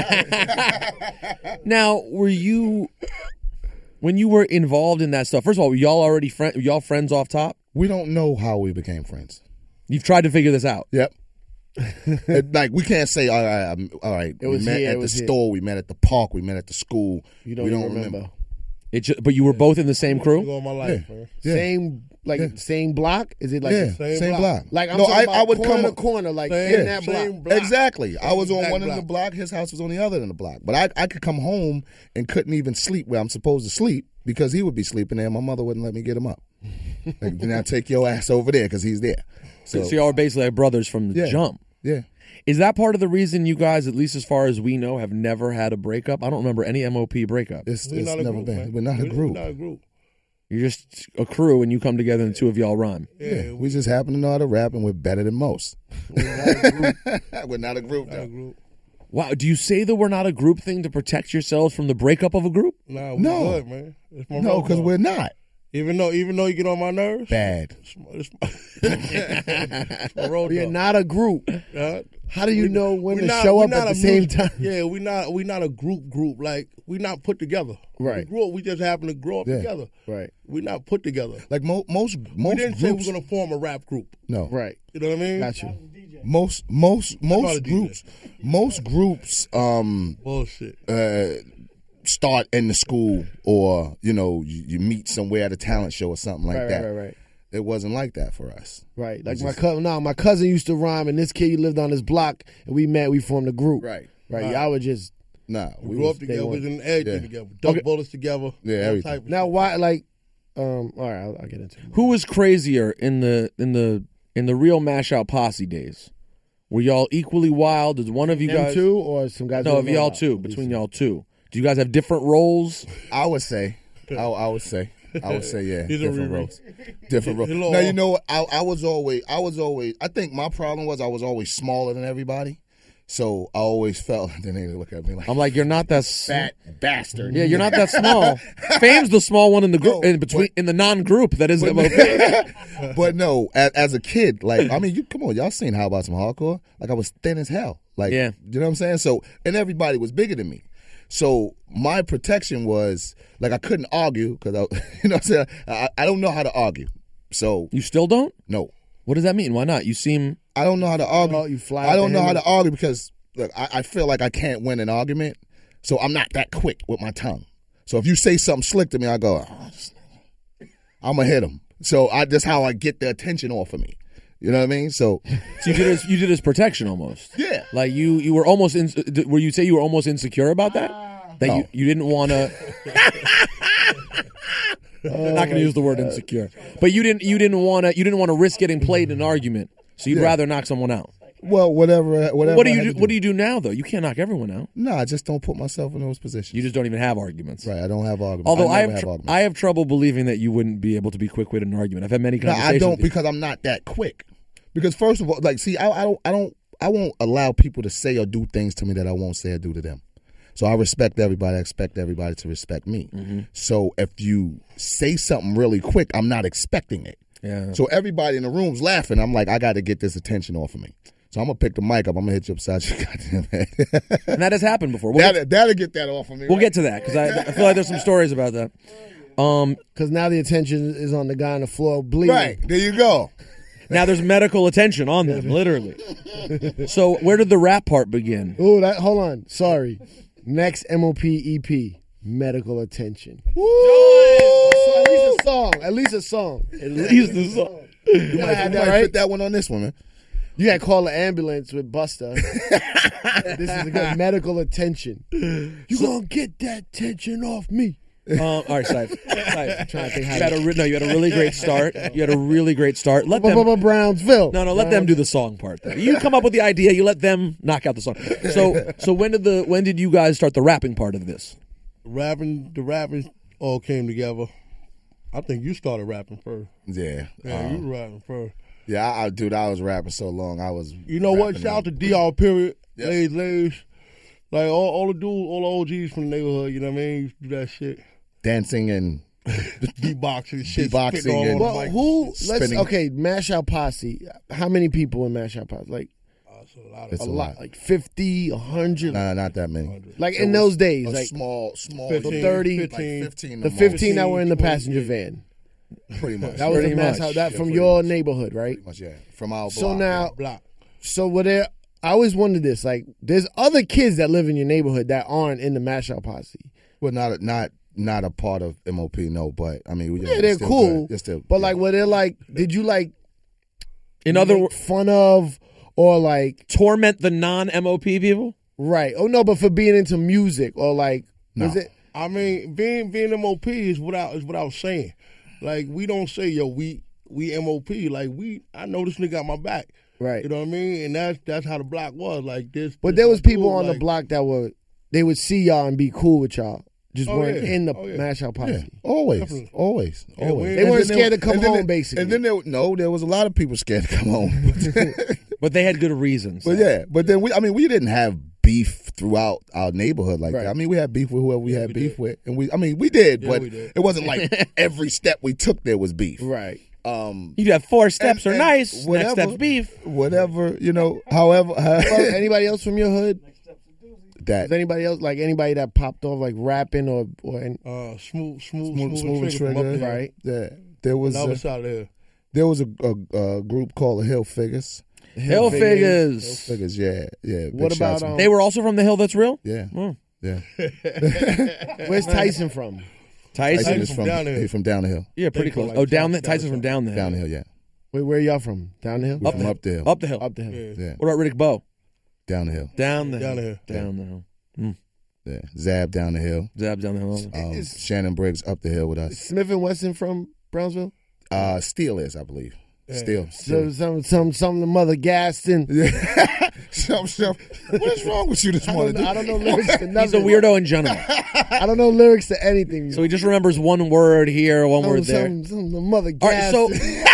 Now, when you were involved in that stuff, first of all, were y'all already y'all friends off top? We don't know how we became friends. You've tried to figure this out. Yep. Like we can't say all right. It was we met here, it at the was here. store, we met at the park, we met at the school. You don't we even don't remember. But you were both in the same You crew? all my life, man. Yeah. Same block? Is it like Yeah, Same same block. block. like I'm no, talking I about would corner come to up. corner, like Same- in that block. same block. Exactly. I was on Exact one end of the block. His house was on the other end of the block. But I could come home and couldn't even sleep where I'm supposed to sleep because he would be sleeping there. My mother wouldn't let me get him up. Like, now take your ass over there because he's there. So y'all are basically like brothers from the Yeah. jump. Yeah. Is that part of the reason you guys, at least as far as we know, have never had a breakup? I don't remember any MOP breakup. It's We're not a never group, been. man. We're not a group. We're not a group. You're just a crew and you come together and the two of y'all rhyme. Yeah, we just happen to know how to rap and we're better than most. We're not a group. Not a though. group. Wow, do you say that we're not a group thing to protect yourselves from the breakup of a group? Nah, we No. good, man. It's my No, road because dog. we're not even though you get on my nerves. bad. It's my road You're dog. not a group. How do you know when to show we up at the same time? Yeah, we not a group. Like we not put together. Right. We grew up. We just happen to grow up Yeah. together. Right. We not put together. Like most We didn't say groups. we're gonna form a rap group. No, Right. You know what I mean? Got you. most a groups Bullshit. start in the school or you meet somewhere at a talent show or something like that. Right. It wasn't like that for us. Right. Like my cousin used to rhyme, and this kid lived on his block, and we formed a group. Right. Right. Y'all were just Nah, We grew up together. We was in everything Yeah. together. Duck bullets together. Yeah, all everything. type of now shit. why like all right. I'll get into it. Who was crazier in the real Mash Out Posse days? Were y'all equally wild? Did one of you Them guys? two or some guys? No, we of don't know y'all about? two. Between y'all two, do you guys have different roles? I would say, I would say, yeah, He's a different Riri. roles, different roles. He's a little Now you off. know what? I was always. I think my problem was I was always smaller than everybody, so I always felt. Then they look at me like I'm like, you're not that fat bastard. Yeah, you're not that small. Fame's the small one in the group, No, in the non-group that is MOP. But no, as a kid, like I mean, come on, y'all seen How About Some Hardcore? Like I was thin as hell. Like, Yeah. you know what I'm saying? So, and everybody was bigger than me. So my protection was like I couldn't argue because you know what I'm saying. I don't know how to argue. So You still don't? no, What does that mean? Why not? You seem I don't know how to argue. Oh, you fly I at don't the know how handle. to argue because look, I feel like I can't win an argument. So I'm not that quick with my tongue. So if you say something slick to me, I go, I'm gonna hit him. So that's how I get the attention off of me. You know what I mean? So So you did as protection almost. yeah. Like you were almost were you say you were almost insecure about that? That No. you didn't want to. Not going to use the word insecure, but you didn't want to risk getting played in an argument, so you'd rather knock someone out. Well, whatever. What do you do? What do you do now though? You can't knock everyone out. No, I just don't put myself in those positions. You just don't even have arguments. Right, I don't have arguments. Although I never have, have arguments. I have trouble believing that you wouldn't be able to be quick-witted in an argument. I've had many No, conversations. I don't with you. because I'm not that quick. Because first of all, like, see, I won't allow people to say or do things to me that I won't say or do to them. So I respect everybody. I expect everybody to respect me. Mm-hmm. So if you say something really quick, I'm not expecting it. Yeah. So everybody in the room's laughing. I'm like, I got to get this attention off of me. So I'm gonna pick the mic up. I'm gonna hit you upside your goddamn head. And that has happened before. We'll That'll get that off of me. we'll right? get to that because I feel like there's some stories about that. Because now the attention is on the guy on the floor bleeding. Right there, you go. Now there's medical attention on them, literally. So where did the rap part begin? Oh, hold on. Sorry. Next MOP EP, medical attention. Woo! So at least a song. At least a song. At least the song. You might that, fit right? that one on this one, man. You got to call the ambulance with Busta. This is a good medical attention. You gonna get that tension off me? All right, Saif. I'm trying to think how You had a really great start. You had a really great start. Let them. Brownsville. No, let them do the song part. Though. You come up with the idea. You let them knock out the song. So when did you guys start the rapping part of this? The rapping all came together. I think you started rapping first. Yeah. Yeah, you were rapping first. Yeah, dude, I was rapping so long. I was. You know what? rapping Shout out to on- DR Period, Yep. Lays, like all the dudes, all the OGs from the neighborhood. You know what I mean? Used to do that shit, dancing and beatboxing, shit, Beatboxing spitting all and- on the Well, mic. who? Spinning. Okay, Mash Out Posse. How many people in Mash Out Posse? Like It's a lot of it's a lot. Like 50, 100. Nah, not that many. Like in those days, A like small, 15, 30, like 15. 15. the or more, 15 that were in the 20, passenger van. pretty much. That was Pretty the Mash much. Out. That Yeah, from pretty your much. neighborhood, right? Pretty much, yeah. From our block. So now, block. so were there? I always wondered this. Like, there's other kids that live in your neighborhood that aren't in the Mash Out Posse. well, not a part of MOP, no. But I mean, Yeah, they're still cool. good. They're still, But yeah. like, were they like? Did you like In other make words, fun of or like torment the non-MOP people? right? Oh no, but for being into music or like was No. it? I mean, being MOP is without saying. Like, we don't say, yo, we MOP. Like, I know this nigga got my back. Right. You know what I mean? And that's how the block was. Like this. But this there was my people dude, on the like- block that would see y'all and be cool with y'all. Just Oh, weren't yeah. in the Oh, yeah. Mash Out Posse. Yeah, always, Definitely. always, Yeah, always. They weren't And then scared to come and then home, basically. And then there was a lot of people scared to come home. But they had good reasons. But yeah, but then we didn't have beef throughout our neighborhood like Right. that. I mean, we had beef with whoever we had beef with, and we did, Yeah, but we did. it wasn't like every step we took there was beef. Right. You have 4 steps And- are and nice. Next whatever. step's beef. Whatever, however Well, anybody else from your hood? that Is anybody else like anybody that popped off like rapping or smooth smooth and and trigger from up trigger, there. right? Yeah, there was On the other side of there. there was a group called the Hill Figures. Hill Figures. Figures, yeah. Big What shouts about, to- They were also from the Hill that's real? yeah, Oh. yeah. Where's Tyson from? Tyson? Tyson is from from down the hill. he's from down the hill. Yeah, pretty They call close. like Oh, down the Tyson Tyson's from down the hill. Down the hill, yeah. Wait, where y'all from? Down the hill? We're from up the hill. Up the hill. Up the hill. Yeah. Yeah, What about Riddick Bowe? down the hill. Down the Down hill. the hill. Down the hill. Yeah, Zab down the hill. Zab down the hill. Shannon Briggs up the hill with us. Smith and Wesson from Brownsville? Steele is, I believe. Yeah. Steele. So some of the mother Gaston. What is wrong with you this morning? I don't know lyrics to He's a nothing. weirdo in general. I don't know lyrics to anything. So he just remembers one word here, one word there. Some of the mother All right, so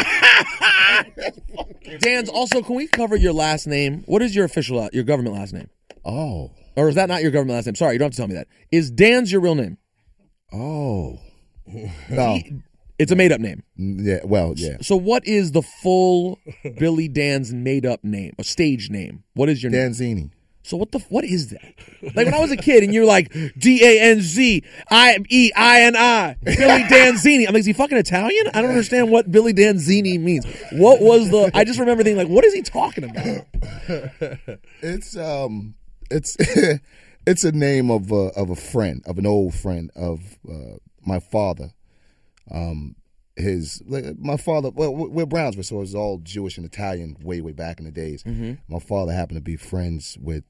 Gaston. Dan's also. Can we cover your last name? What is your official, your government last name, Oh, or is that not your government last name? Sorry, you don't have to tell me that. Is Dan's your real name? oh, no, It's a made up name. yeah. Well, yeah. So what is the full Billy Dan's made up name, a stage name? What is your name? Danzini. So what is that? Like when I was a kid and you're like DANZIEINI, Billy Danzini. I'm like, is he fucking Italian? I don't understand what Billy Danzini means. What was the? I just remember thinking like, what is he talking about? It's it's a name of a friend, of an old friend of my father. my father. Well, we're Brownsville, so it was all Jewish and Italian way back in the days. Mm-hmm. My father happened to be friends with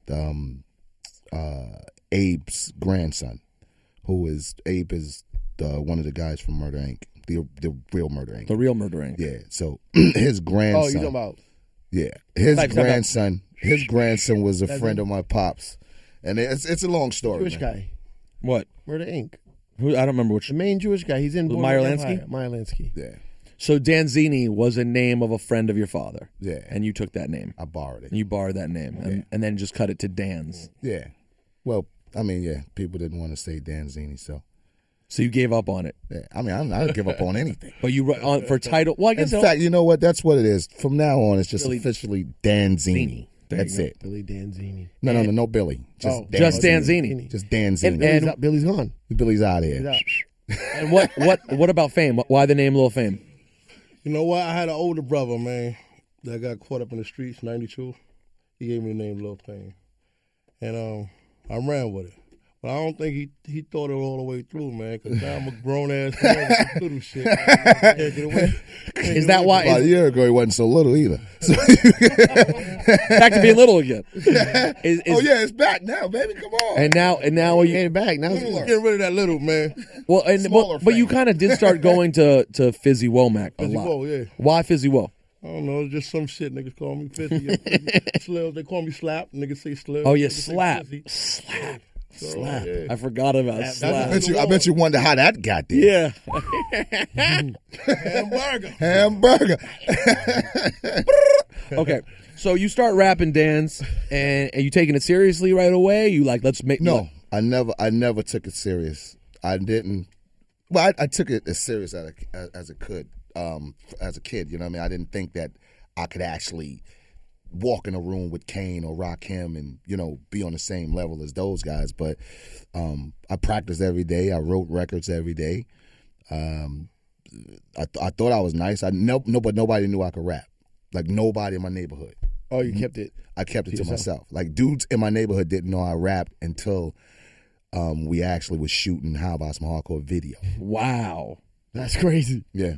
Abe's grandson, Abe is one of the guys from Murder Inc. The real Murder Inc. The real Murder Inc. Yeah. So his grandson. Oh, you talking about? Yeah, his Like, grandson. His grandson was a friend of my pops, and it's a long story. Jewish man. guy. What? Murder Inc. Who? I don't remember which. The main Jewish guy. He's in Was Born Meyer Again Lansky? Fire. Meyer Lansky. Yeah, So Danzini was a name of a friend of your father. yeah. And you took that name. I borrowed it. You borrowed that name, and then just cut it to Dan's. Yeah. Well, I mean, yeah. People didn't want to say Danzini, so So you gave up on it. yeah. I mean, I don't give up on anything. But you on for title. Well, I In guess fact, you know what? That's what it is. From now on, it's just Billy officially Danzini. There you That's go. it. Billy Danzini. No, Billy. Just Oh, just Danzini. Just Danzini. And- Billy's gone. Billy's out of He's here. out. And what about Fame? Why the name Lil Fame? You know what? I had an older brother, man, that got caught up in the streets, 92. He gave me the name Lil Fame. And I ran with it. But I don't think he thought it all the way through, man, because now I'm a grown-ass man with some little shit. Can't get away. Is that why? About a year ago, he wasn't so little either. So, Back to being little again. Is- oh yeah, it's back now, baby. Come on. And now are you? Get it back. Now it's Littler. Getting rid of that little, man. Well, and Smaller but you Fame. kind of did start going to Fizzy Womack a Fizzy lot. Woe, yeah. Why Fizzy Woe? I don't know, just some shit niggas call me Fizzy. Slill, they call me Slap. Niggas say Slill. Oh yeah, Niggas say slap, Fizzy. slap, So, slap. yeah. I forgot about slap. I bet you wonder how that got there. Yeah. Hamburger. Okay. So you start rapping, Dance, and are you taking it seriously right away? You like, let's make No, I never took it serious. I didn't. Well, I took it as serious as it could as a kid. You know what I mean? I didn't think that I could actually walk in a room with Kane or Rakim and be on the same level as those guys. But I practiced every day. I wrote records every day. I thought I was nice. But nobody knew I could rap. Like nobody in my neighborhood. Oh, you kept it. I kept it to yourself. myself. Like dudes in my neighborhood didn't know I rapped until we actually was shooting How About Some Hardcore video. Wow. That's crazy. Yeah.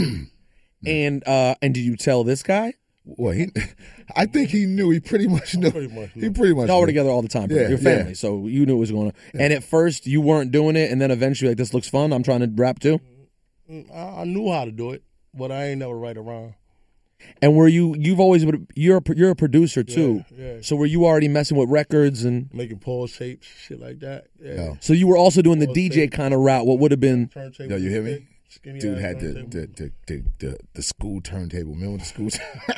And did you tell this guy? Well, I think he knew. He pretty much knew. He pretty much Y'all were knew. together all the time. Yeah, Your family, yeah. so you knew what was going on. And at first, you weren't doing it, and then eventually, like, this looks fun. I'm trying to rap too. I knew how to do it, but I ain't never right around. And were you've always been you're a producer too. Yeah. So were you already messing with records and Making pause tapes, shit like that. Yeah. No. so you were also doing the Pause DJ tape. kind of route? What would have been? Turntable. Yo, you hear me? Skinny Dude ass had turntable. the school turntable. Remember the school?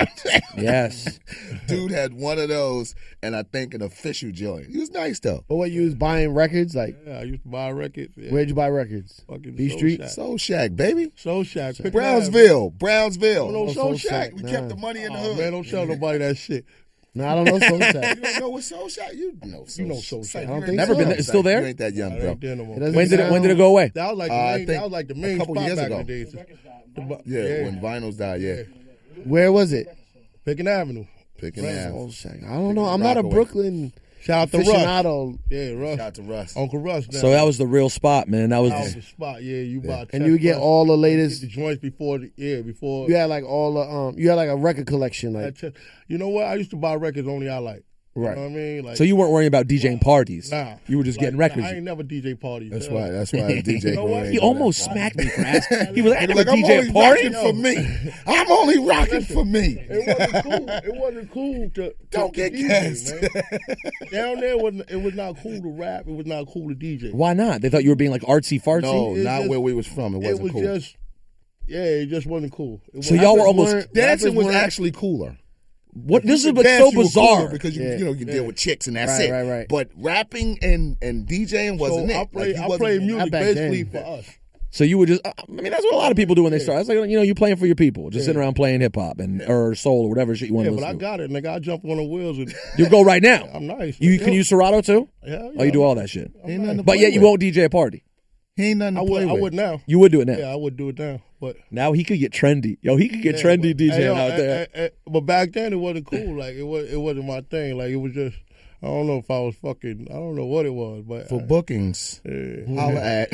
Yes. Dude had one of those, and I think an official joint. He was nice though. But what, you was buying records? Like, Yeah, I used to buy records. Yeah. where'd you buy records? Fucking B Soul Street? Shack. Soul Shack, baby. Soul Shack. Pick Brownsville. No, Soul Soul Shack. Shack. We Nah. kept the money in the Oh, hood. man, don't tell nobody that shit. No, I don't know Soul Shack. You don't know what Soul Shack? You know Soul, know Soul Shack. You I don't ain't think Never so. been there. It's still there? You ain't that young, I bro. ain't there no more. It doesn't When did sound- it go away? That was like the I main. think That was like the a main couple spot years back ago. in the days. Yeah, when vinyls died, yeah. Where was it? Picking Avenue. Picking Soul out. Shack. I don't know. I'm not a Rockaway. Brooklyn Shout out to Russ. aficionado. Yeah, Russ. Shout out to Russ. Uncle Russ. Now. So that was the real spot, man. That was That was the spot. Yeah, you buy. And you would get all the latest. the joints before. Before. You had like all the you had like a record collection. Like, You know what? I used to buy records only I like. Right. You know what I mean? Like, so you weren't worrying about DJing parties. Nah. You were just getting Like, records. I ain't never DJ parties. That's yeah. why. That's why DJ. You know what? He almost smacked me for asking. He was like, I never Like, I'm DJ only a party. rocking for me. I'm only rocking for me. It wasn't cool. It wasn't cool to Don't to get DJ, gassed. man. Down there it was not cool to rap. It was not cool to DJ. Why not? They thought you were being like artsy fartsy. No, It not just- where we was from. It It wasn't was cool. just, it just wasn't cool. It So wasn't- y'all were rappers almost weren't- Dancing rappers was weren't- actually cooler. what? This is You but dance, so you were cooler bizarre. because you Yeah. you can deal with chicks and that's Right, it. right, right. But rapping and DJing wasn't so it. I play, Like, you I wasn't- play Not music back basically then. for us. So you would just, I mean, that's what a lot of people do when they start. It's like, you're playing for your people, just sitting around playing hip hop and or soul or whatever shit you want Yeah, to but listen I to. got it, nigga. I jump on the wheels and You go right now. I'm nice. You nigga. can use Serato too. Yeah, Oh, you do all that shit. Ain't nothing to But play yet you with. won't DJ a party. He ain't nothing to I play would. I with. would now. You would do it now. Yeah, I would do it now. But Now he could get trendy. Yo, he could get trendy DJing Hey, yo, out there. but back then it wasn't cool. Like it wasn't my thing. Like it was just I don't know if I was fucking. I don't know what it was, but For bookings, holla at.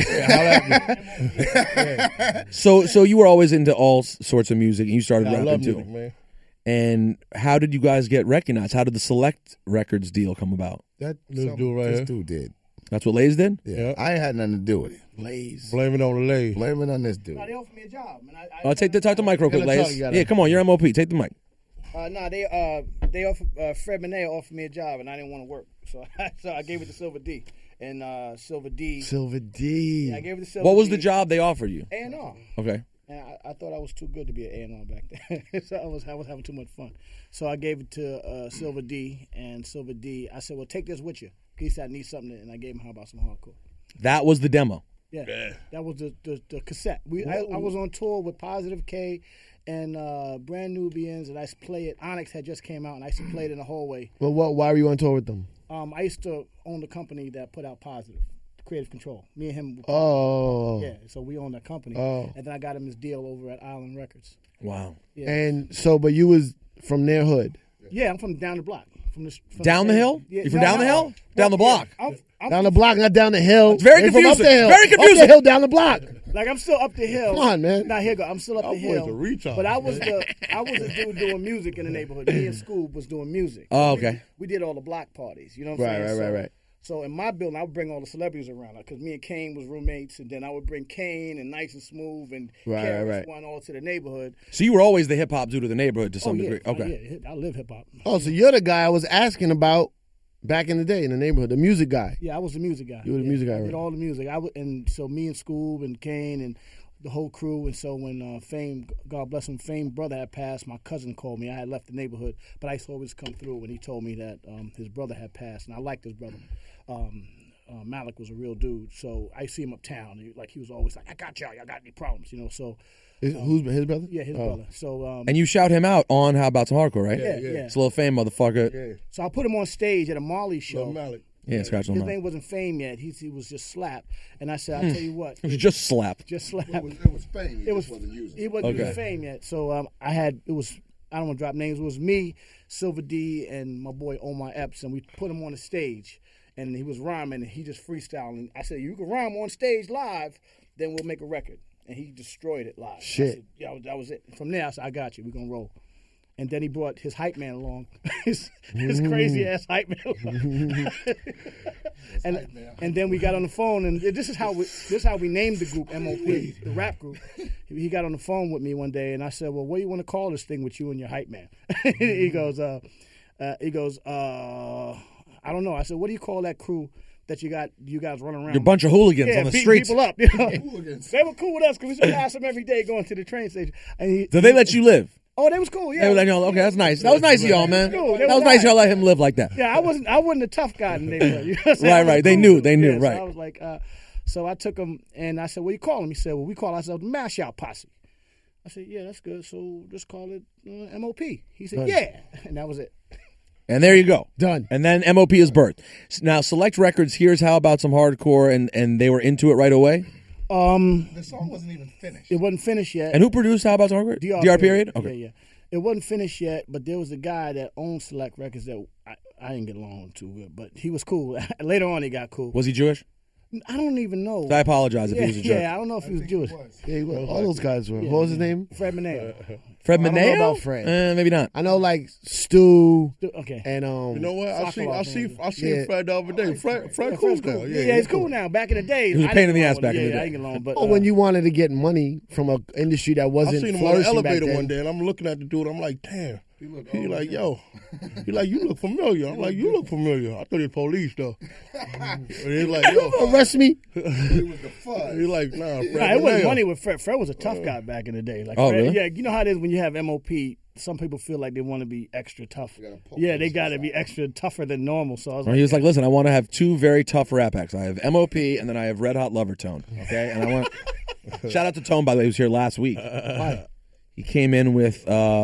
So you were always into all sorts of music, and you started I rapping love too. music, man. And how did you guys get recognized? How did the Select Records deal come about? That This dude right this here. dude did. That's what Lays did? Yeah. Yeah. I ain't had nothing to do with it. Blaze. Blame it on the lady. Blame it on this dude. No, they offered me a job. And Talk to Mike real quick, gotta talk, Lays. you gotta- Yeah, come on, you're MOP. Take the mic. No, they offered Fred Monet offered me a job, and I didn't want to work, so I gave it to Silver D. And Silver D, Silver D. yeah, I gave it to Silver. What was D, the job they offered you? A&R. Okay. And I thought I was too good to be an A&R back then, so I was having too much fun. So I gave it to Silver D, and Silver D, I said, "Well, take this with you." He said, "I need something," and I gave him How About Some Hardcore. That was the demo. Yeah, that was the cassette. I was on tour with Positive K and Brand Nubians, and I used to play it. Onyx had just came out, and I used to play it in the hallway. Well, why were you on tour with them? I used to own the company that put out Positive, Creative Control. Me and him. Oh. Yeah, so we owned that company. Oh. And then I got him this deal over at Island Records. Wow. Yeah. And so, but you was from their hood. Yeah, I'm from down the block. From Down the hill? Yeah, You from down the hill? Down the block? I'm Down the block, not down the hill. It's very They from confusing. Up the hill. Very Up confusing. the hill, down the block. Like I'm still up the hill. Come on, man. Nah, here you go. I'm still up the boy's hill. a retard. But I was the dude doing music in the neighborhood. Me and Scoob was doing music. Oh, okay. We did all the block parties. You know what I'm saying? Right. So in my building, I would bring all the celebrities around because me and Kane was roommates, and then I would bring Kane and Nice and Smooth and Right. one all to the neighborhood. So you were always the hip hop dude of the neighborhood to some degree. Oh, Okay. yeah, I live hip hop. Oh, so you're the guy I was asking about back in the day in the neighborhood, the music guy. Yeah, I was the music guy. You were the music guy, I did right. all the music. And so me and Scoob and Kane and the whole crew. And so when Fame, God bless him, Fame brother had passed, my cousin called me. I had left the neighborhood, but I used to always come through when he told me that his brother had passed, and I liked his brother. Malik was a real dude, so I see him uptown. He was always like, "I got y'all. Y'all got any problems?" You know. So Who's his brother? yeah, his brother. So And you shout him out on How About Some Hardcore, right? yeah. It's a little fame, motherfucker. So I put him on stage at a Marley show. Lil Malik. Yeah, scratch on His that. name wasn't Fame yet. He was just Slap. And I said, I'll tell you what, It was just slap. just Slap. It was fame. It was He wasn't Okay. even Fame yet. So I don't want to drop names. It was me, Silver D, and my boy Omar Epps, and we put him on the stage. And he was rhyming, and he just freestyling. I said, "You can rhyme on stage live, then we'll make a record." And he destroyed it live. Shit. I said, yeah, that was it. From there, I said, "I got you. We're gonna roll." And then he brought his hype man along, his crazy ass hype man along. and then we got on the phone, and this is how we named the group MOP, the rap group. He got on the phone with me one day, and I said, "Well, what do you want to call this thing with you and your hype man?" he goes, I don't know. I said, "What do you call that crew that you guys running around?" You're a bunch of hooligans on the beating streets. people up. You know? They were cool with us because we used to pass them every day going to the train station. And Did they let you live? Oh, they was cool. Yeah. They were like, "No, okay, that's nice. That was nice of y'all, man. Cool. They That was were nice nice. y'all let him live like that." Yeah, I wasn't a tough guy in the neighborhood. You know what I'm saying? I was Right. a They cool knew, dude. right. So I was like, so I took him and I said, "What do you call him?" He said, "Well, we call ourselves the Mash Out Posse." I said, "Yeah, that's good. So just call it MOP." He said, "Yeah," and that was it. And there you go. Done. And then MOP is birthed. Now, Select Records, here's How About Some Hardcore, and they were into it right away? The song wasn't even finished. It wasn't finished yet. And who produced How About Some Hardcore? DR Period? Okay. Yeah. It wasn't finished yet, but there was a guy that owned Select Records that I didn't get along with too good, but he was cool. Later on, he got cool. Was he Jewish? I don't even know. I apologize if he was a jerk. Yeah, I don't know if he was Jewish. Yeah, all those guys were. What was his name? Fred Monet. Fred I don't know Mineo? about Fred. Maybe not. I know like Stu Okay. and You know what? I seen Yeah. Fred the other day. Fred cool Fred's now. cool. Yeah, he's cool now. Back in the day, He was a I pain in didn't the get ass along back with in him. the Yeah, day. I didn't get along, but Oh, when you wanted to get money from an industry that I wasn't seen him on the flourishing back elevator then. one day, and I'm looking at the dude. I'm like, damn. He like, yo. He like, you look familiar. I'm like, you look familiar. I thought he was police though. And he's like, yo. Arrest me. He was the fuzz. He's like, nah, Fred. Nah, it wasn't Mineo. money with Fred. Fred was a tough guy back in the day. Like, Oh, Fred, really? Yeah, you know how it is when you have MOP. Some people feel like they want to be extra tough. Yeah, they got to be extra tougher than normal. So I was Or like, he was like, listen, I want to have two very tough rap acts. I have MOP and then I have Red Hot Lover Tone. Okay? And I want shout out to Tone, by the way, he was here last week. He came in with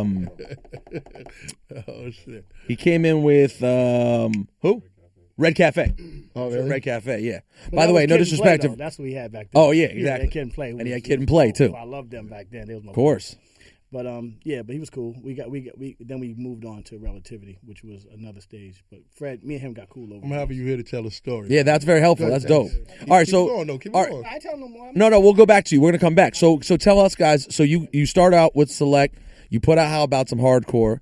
Oh shit. he came in with who? Red Cafe. Oh, So really? Red Cafe, yeah. but By that the was way, no Kid and disrespect Play, to though. That's what he had back then. Oh, yeah, exactly. Kid and Play. And he had Kid and Play, too. I loved them back then. They was my Of course. But yeah, but he was cool. Then we moved on to Relativity, which was another stage. But Fred, me and him got cool over. I'm happy you're here to tell a story. Yeah, that's very helpful. That's dope. All right, Keep so going, though. Keep all right. going. I tell no more. No, we'll go back to you. We're gonna come back. So tell us, guys. So you start out with Select. You put out How About Some Hardcore.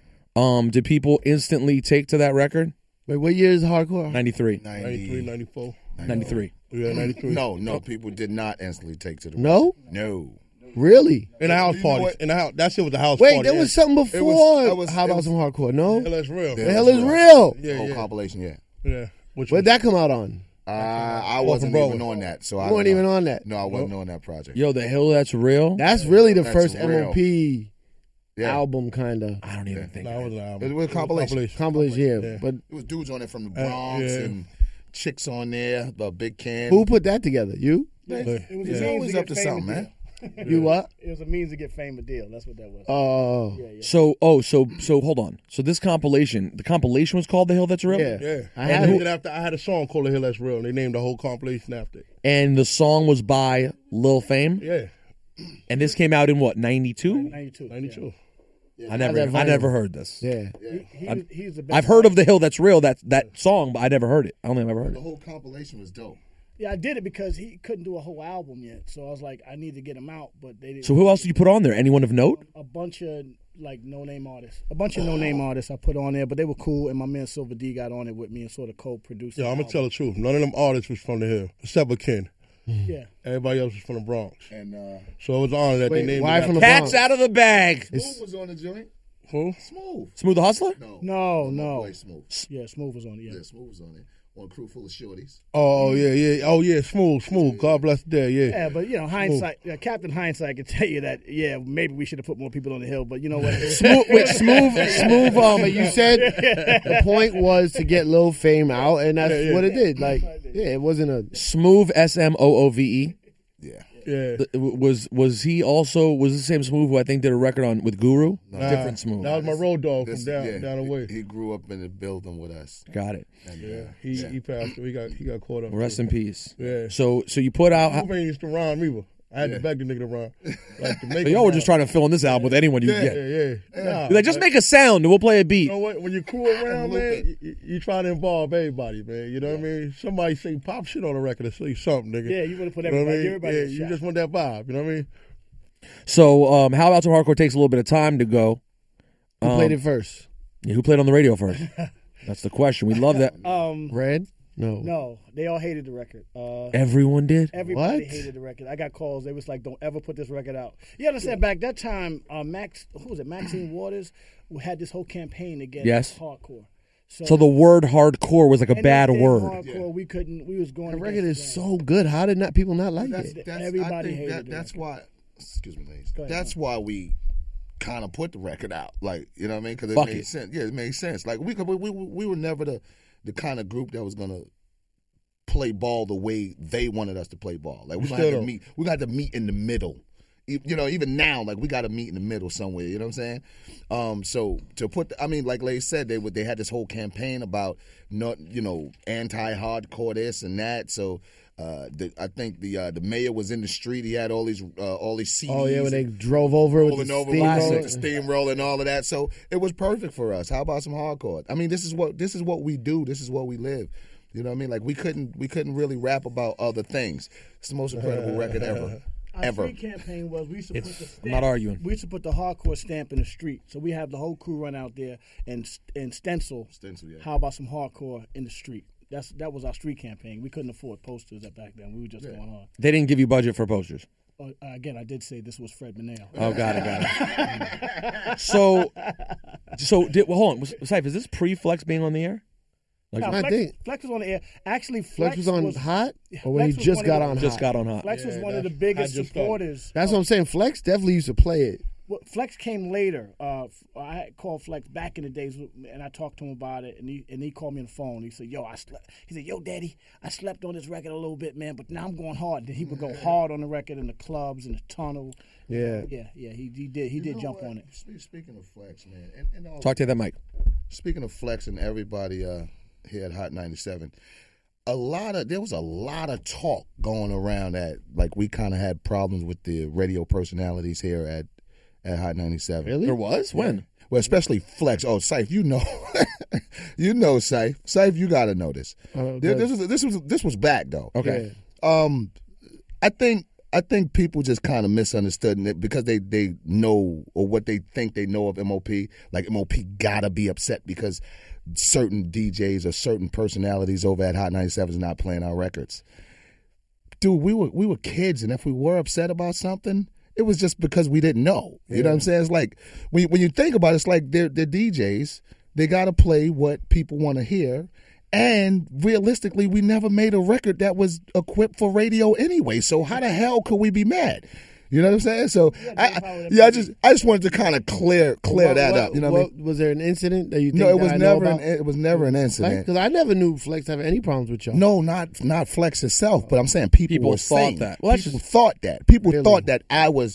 Did people instantly take to that record? Wait, what year is hardcore? 93. 93, 94. 93. Yeah, 93. No, people did not instantly take to the No? No. Really? In the house You know party. what? In the house. That shit was the house Wait, party. there was something before. How it about was- some hardcore? No? Hell, that's real. The hell is real? Yeah, Whole yeah. compilation, yeah. Yeah. Which Where'd that come out on? I wasn't Broadway. even on that, so I You weren't don't know. even on that. No, I wasn't on that project. Yo, The Hill That's Real. That's really the That's first real. MOP Yeah. album, kind of. I don't even think. No, it was an album. It was a compilation. Compilation, yeah. Yeah. But It was dudes on it from the Bronx yeah. and chicks on there, the Big Can. who put that together? You? Yeah. It was He's a means always to up get to fame something, a man. deal. You what? It was a means to get fame a deal. That's what that was. Oh. Yeah, yeah. So hold on. So this compilation, the compilation was called The Hill That's Real? Yeah. Yeah. I And had then it. after I had a song called The Hill That's Real, and they named the whole compilation after it. And the song was by Lil Fame? Yeah. And this came out in what, 92? 92. 92. I that never vinyl. heard this. Yeah. He's the best. I've heard of The Hill That's Real, that song, but I never heard it. I don't think I've ever heard The it. whole compilation was dope. Yeah, I did it because he couldn't do a whole album yet. So I was like, I need to get him out, but they didn't. So who else did you put on there? Anyone of note? A bunch of like no-name artists. A bunch of no-name artists I put on there, but they were cool. And my man Silver D got on it with me and sort of co-produced. Yeah, the I'm going to tell album. the truth. None of them artists was from the Hill, except for Ken. Yeah. Everybody else was from the Bronx. And So it was an honor that Wait, they named why it from the after- Cats out of the bag. Smooth was on the joint. Who? Smooth. Smooth the Hustler? No. Boy, Smooth. Yeah, Smooth was on it. Yeah, Yeah. Smooth was on it. On a crew full of shorties. Oh, yeah. Oh, yeah, Smooth. God bless the day, yeah. Yeah, but hindsight, Captain Hindsight can tell you that. Yeah, maybe we should have put more people on the hill, but you know what? Smooth. But you said the point was to get Lil Fame out, and that's what it did. Like, yeah, it wasn't a. Smooth, SMOOVE. Yeah. Yeah. Was he also, was the same Smooth who I think did a record on with Guru? Different Smooth. That was my road dog from This- down yeah, the way. He grew up in the building with us. Got it. And, He passed. He got caught up. Rest in peace. Yeah. So you put out, Smooth ain't used to rhyme either. I had to beg the nigga to rhyme. Like, to make so y'all were him just rhyme. trying to fill in this album with anyone you Yeah, get. yeah. Nah, You're like, just make a sound and we'll play a beat. You know what? When you cool around, man, you try to involve everybody, man. You know what I mean? Somebody say pop shit on the record or say something, nigga. Yeah, you want to put You know what I everybody. mean? Everybody. Yeah, you just want that vibe. You know what I mean? So How About Some Hardcore takes a little bit of time to go. Who played it first? Yeah, who played on the radio first? That's the question. We love that. Red? No. No, they all hated the record. Everyone did. Everybody What? hated the record. I got calls. They was like, "Don't ever put this record out." You understand? Back that time, Maxine Waters had this whole campaign against Yes. hardcore. So the word hardcore was like a bad anything word. Hardcore, we couldn't. We was going. The against record the is grain. so good. How did not people not like it? Everybody I think hated that's it. why. Excuse me, ladies. ahead, That's why we kind of put the record out. Like, you know what I mean? Because it Fuck made it. sense. Yeah, it made sense. Like we were never the kind of group that was gonna play ball the way they wanted us to play ball. Like we got to meet. We got to meet in the middle. You know, even now, like we got to meet in the middle somewhere. You know what I'm saying? So to put, I mean, like Lay said, they had this whole campaign about not, anti-hardcore this and that. So I think the mayor was in the street. He had all these CDs. Oh yeah, when they drove over with the rolling over with the steamroller. steamroller and all of that. So it was perfect for us. How about some hardcore? I mean, this is what we do. This is what we live. You know what I mean? Like we couldn't really rap about other things. It's the most incredible record ever. Our Ever. street campaign was we used to put the stamp, I'm not arguing. We used to put the hardcore stamp in the street. So we have the whole crew run out there and stencil. Stencil, yeah. How about some hardcore in the street? That was our street campaign. We couldn't afford posters at back then. We were just going on. They didn't give you budget for posters. Again, I did say this was Fred Manel. Oh, got it. So hold on. Saif, is this pre-Flex being on the air? No, I think Flex was on the air. Actually, Flex was on Hot, or when Flex he was just one got of the- on Just Hot. got on Hot. Flex was one of the I biggest just started. supporters. That's what I'm saying. Flex definitely used to play it. Well, Flex came later. I had called Flex back in the days, and I talked to him about it. And he called me on the phone. He said, "Yo, I slept." He said, "Yo, Daddy, I slept on this record a little bit, man, but now I'm going hard." Then he would go hard on the record in the clubs, in the tunnel. Yeah. Yeah. He did. He did jump on it. Speaking of Flex, man, and all, Talk to that mic. speaking of Flex and everybody here at Hot 97, there was a lot of talk going around that like we kind of had problems with the radio personalities here at Hot 97. Really? There was? When? Well, especially Flex. Oh, Syfe, you know, you know, Syfe. Syfe, you got to know this. This was back though. Okay. I think people just kind of misunderstood it because they know or what they think they know of MOP. Like MOP gotta be upset because certain DJs or certain personalities over at Hot 97 is not playing our records. Dude, we were kids, and if we were upset about something, it was just because we didn't know. You know what I'm saying? It's like when you think about it, it's like they're DJs. They got to play what people want to hear. And realistically, we never made a record that was equipped for radio anyway. So how the hell could we be mad? You know what I'm saying? So I just wanted to kind of clear that up. You know what I mean? Was there an incident that you think No, it was that I know never about? it was never an incident. Because I never knew Flex having any problems with y'all. No, not Flex itself, but I'm saying people were thought saying that. Well, people thought that. People Really? thought that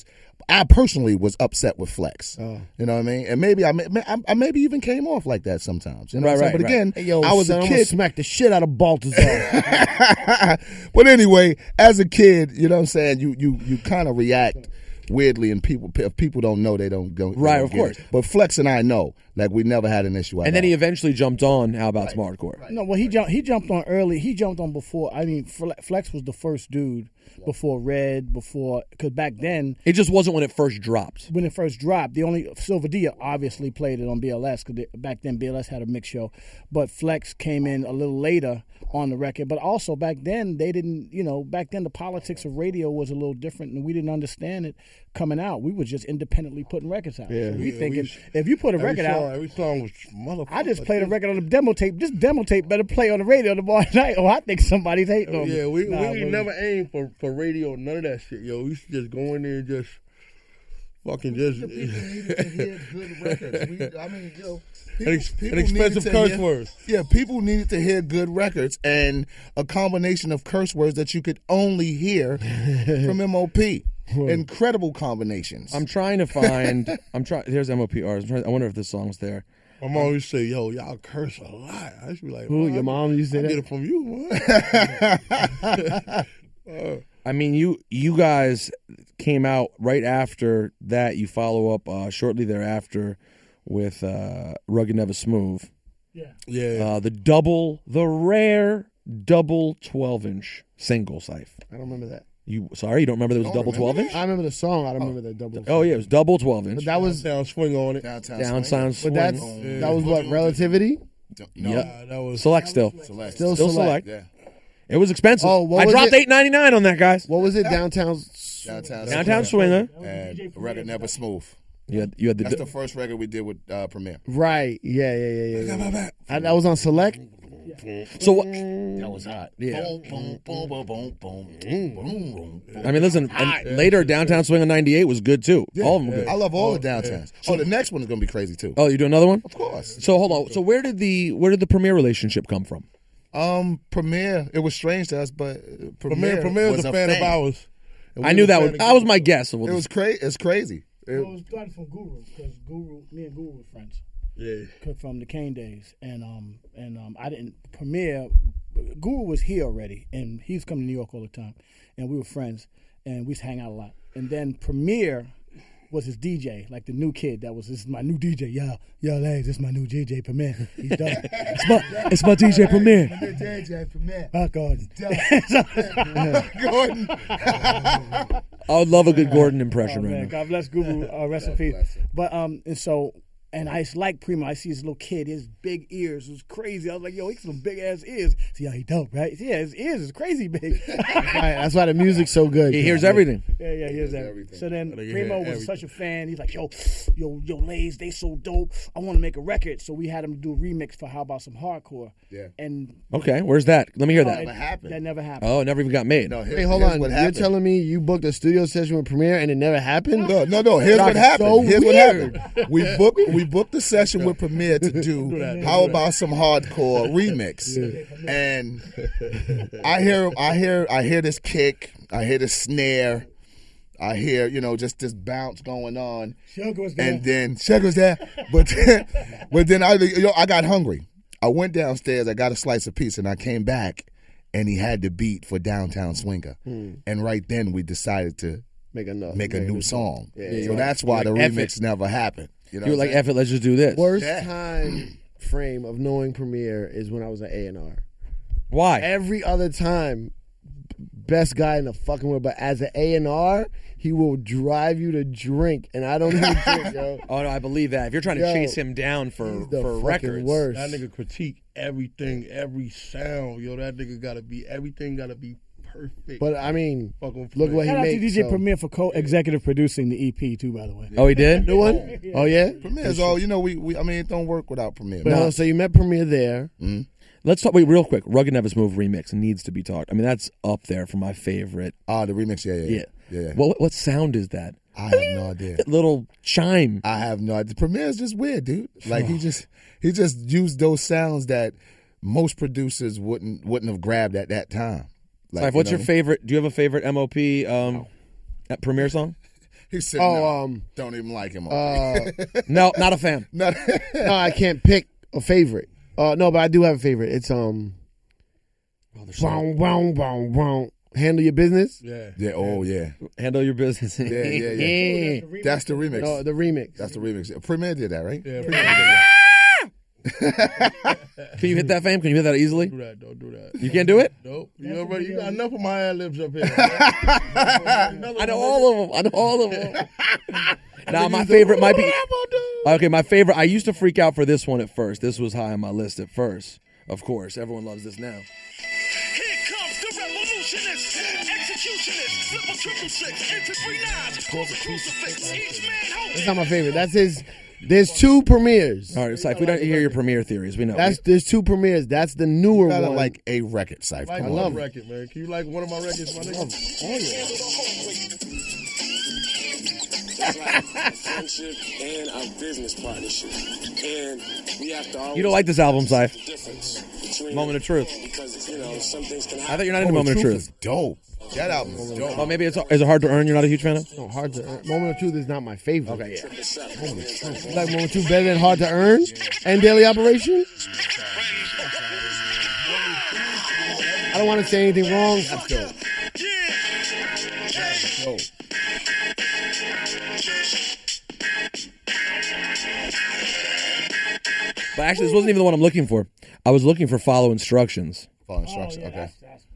I personally was upset with Flex. Oh. You know what I mean? And maybe I maybe even came off like that sometimes. You know what I'm saying? Right, But again, Hey, yo, I was son, a I'm gonna kid. smack the shit out of Baltazar. But anyway, as a kid, you know what I'm saying, you kind of react weirdly, and if people don't know, they don't go. Right, of course. But Flex and I know, like we never had an issue. And then he eventually jumped on How About Some Hardcore. No, well, he jumped on early. He jumped on before. I mean, Flex was the first dude before Red, because back then, It just wasn't when it first dropped. when it first dropped, the only Silver D obviously played it on BLS because back then BLS had a mix show, but Flex came in a little later on the record. But also back then they didn't, back then the politics of radio was a little different, and we didn't understand it coming out. We were just independently putting records out. Yeah. So we Yeah, thinking if you put a record out. Every song was motherfucker. I just played a record on the demo tape. This demo tape better play on the radio tomorrow night, or I think somebody's hating on me. Yeah, we Nah, ain't never aimed for radio, none of that shit, yo. We used to just go in there and just fucking just People needed to hear good records. I mean, yo, and expensive curse words. Yeah, people needed to hear good records and a combination of curse words that you could only hear from MOP. Incredible combinations. I'm trying to find. Here's MOPR. I wonder if this song's there. My mom used to say, yo, y'all curse a lot. I used to be like, Who, "Well, your mom used to I say get that? it from you, man." I mean, you guys came out right after that. You follow up shortly thereafter with Rugged Never Smooth. Yeah. The rare double 12-inch single, Syfe. I don't remember that. You don't remember there was a double 12-inch? I remember the song. I don't remember that double. Oh yeah, it was double 12-inch. But that was. Down swing on it. Downtown Sound Swing. But swing. that was what Relativity. No, Yep. That was Select still. Select. Still Select. Yeah. It was expensive. Oh, what I was dropped it? $8.99 on that, guys. What was it? Downtown. Downtown Swinger. And Record Never Smooth. You had That's the the first record we did with Premier. Right. Yeah. That was on Select. so what? That was hot. Yeah. Boom, boom, boom, boom, boom, boom, boom, boom. I mean, listen. And later, Downtown Swinger '98 was good too. All of them were good. I love all the downtowns. So the next one is going to be crazy too. Oh, you do another one? Of course. So hold on. So where did the Premier relationship come from? Premier. It was strange to us, but Premier was a fan of ours. And we I knew was a that fan was. of That was my guess. It was crazy. It's crazy. It was started from Guru because me and Guru were friends. Yeah. From the Kane days, and I didn't Premier. Guru was here already, and he was coming to New York all the time, and we were friends, and we used to hang out a lot. And then Premier was his DJ, like the new kid. This is my new DJ. Yo, Legs, this is my new DJ Premier. He's dope. It's my DJ Premier. DJ Premier. Rock Garden. Gordon. I would love a good Gordon impression Oh, right man, now. God bless Guru. Rest in peace. But and I just like Primo. I see his little kid, his big ears. It was crazy. I was like, yo, he got some big ass ears. See how he dope, right? Yeah, his ears is crazy big. That's why the music's so good. He hears everything. Yeah, here's that. everything. So then He Primo heard was everything. such a fan. He's like, yo, Lays, they so dope. I want to make a record. So we had him do a remix for How About Some Hardcore. Yeah. And Okay, where's that? Let me hear that. Never happened. that never happened. Oh, it never even got made. No, Wait, hold here's on. what You're happened. telling me you booked a studio session with Premier and it never happened? No. Here's what That's happened. so Here's weird. what happened. We booked the session with Premier to do How About Some Hardcore remix, and I hear this kick, I hear the snare, I hear just this bounce going on, Sugar was there. and then Shug was there, but then I got hungry. I went downstairs, I got a slice of pizza, and I came back, and he had the beat for Downtown Swinger, and right then we decided to make a new song. Yeah, so that's why the F remix never happened. You know, You were like, F it, let's just do this. Worst time frame of knowing Premier is when I was at A&R. Why? Every other time, best guy in the fucking world, but as an A&R, he will drive you to drink, and I don't even drink, yo. Oh no, I believe that. If you're trying to Yo, chase him down for He's the fucking records, worst. That nigga critique everything, every sound. Yo, that nigga everything gotta be perfect. But I mean, Fucking look what he Shout out to makes. DJ so. Premier for co-executive producing the EP too, by the way. oh, he did. New one? Oh yeah. Premier's all, you know, we I mean, it don't work without Premier. But so you met Premier there. Let's talk. Wait, real quick. Rugged Nevis Move remix needs to be talked. I mean, that's up there for my favorite. Ah, the remix, yeah. What sound is that? I have no idea. That little chime. I have no idea. Premier's just weird, dude. Like he just used those sounds that most producers wouldn't have grabbed at that time. Like, Like, what's your favorite? Do you have a favorite MOP that Premier song? He said, don't even like him. No, not a fan. Not- No, I can't pick a favorite. No, but I do have a favorite. It's Handle Your Business. yeah. yeah, oh yeah. Handle Your Business. Yeah. That's the remix. No, the remix. That's the remix. Premier did that, right? Yeah, Can you hit that, fam? Can you hit that easily? do that. Don't do that. You can't do it? Nope. You got enough of my ad libs up here. I know all of them. Now, my favorite might be. Okay, my favorite. I used to freak out for this one at first. This was high on my list at first. Of course, everyone loves this now. Here comes the revolutionist, executionist, flip a 666, enter 39, cause a crucifix, each man holding. That's not my favorite. That's his. There's two premieres. All right, it's like we don't hear your Premier theories. We know. There's two premieres. That's the newer Gotta one. like a record, Cypher. Like Come one on. record, man. Can you like one of my records, my nigga? Friendship and our business partnership. And we have to always You don't like this album, Cypher? difference between Moment of Truth. because, you know, some things can I happen. thought you're not into Moment of Truth is Truth. dope. That album is dope. Oh, maybe is it hard to earn? You're not a huge fan of? No, Hard to Earn. Moment of Truth is not my favorite. Okay, yeah. You like Moment of Truth better than Hard to Earn and Daily Operation? I don't want to say anything wrong. That's dope. Dope. But actually, this wasn't even the one I'm looking for. I was looking for Follow Instructions. Follow instruction. Okay.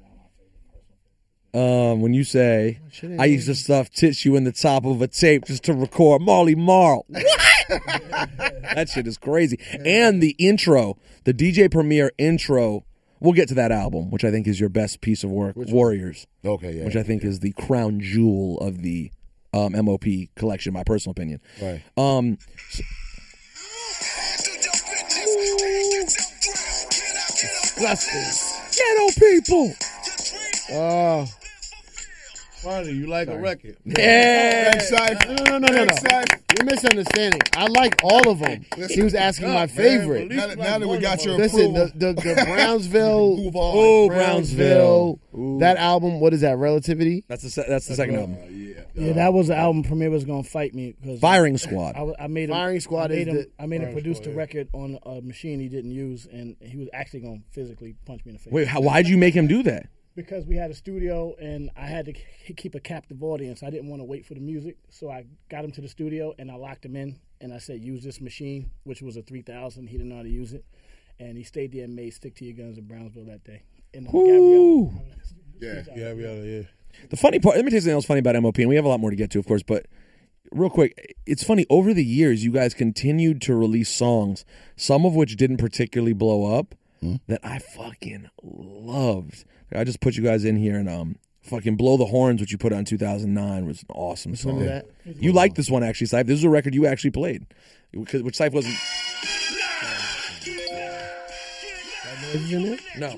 When you say, I used to stuff tissue in the top of a tape just to record Marley Marl. What? That shit is crazy. And the intro, the DJ Premier intro, we'll get to that album, which I think is your best piece of work, Warriors, Okay, yeah. which I think is the crown jewel of the MOP collection, my personal opinion. Right. Ghetto people. Oh, Finally, you like a record. Yeah. no. You're misunderstanding. I like all of them. He was asking my favorite. Man, Now that we got your Listen, approval, the Brownsville, move on. Oh, Brownsville, that album. What is that? Relativity. That's the second album. Yeah, that was the album Premier was gonna fight me because Firing Squad. I made him. Firing Squad I made is him. the- I made him produce the record on a machine he didn't use, and he was actually gonna physically punch me in the face. Wait, why'd you make him do that? Because we had a studio and I had to keep a captive audience. I didn't want to wait for the music, so I got him to the studio and I locked him in and I said, use this machine, which was a 3000. He didn't know how to use it. And he stayed there and made Stick to Your Guns in Brownsville that day. And Ooh. Yeah. The funny part, let me tell you something else funny about MOP, and we have a lot more to get to, of course, but real quick, it's funny, over the years, you guys continued to release songs, some of which didn't particularly blow up, that I fucking loved. I just put you guys in here, and fucking Blow the Horns, which you put out in 2009, was an awesome song. of that? You liked this one, actually, Syph. This is a record you actually played, which Syph wasn't. Is he in there? No.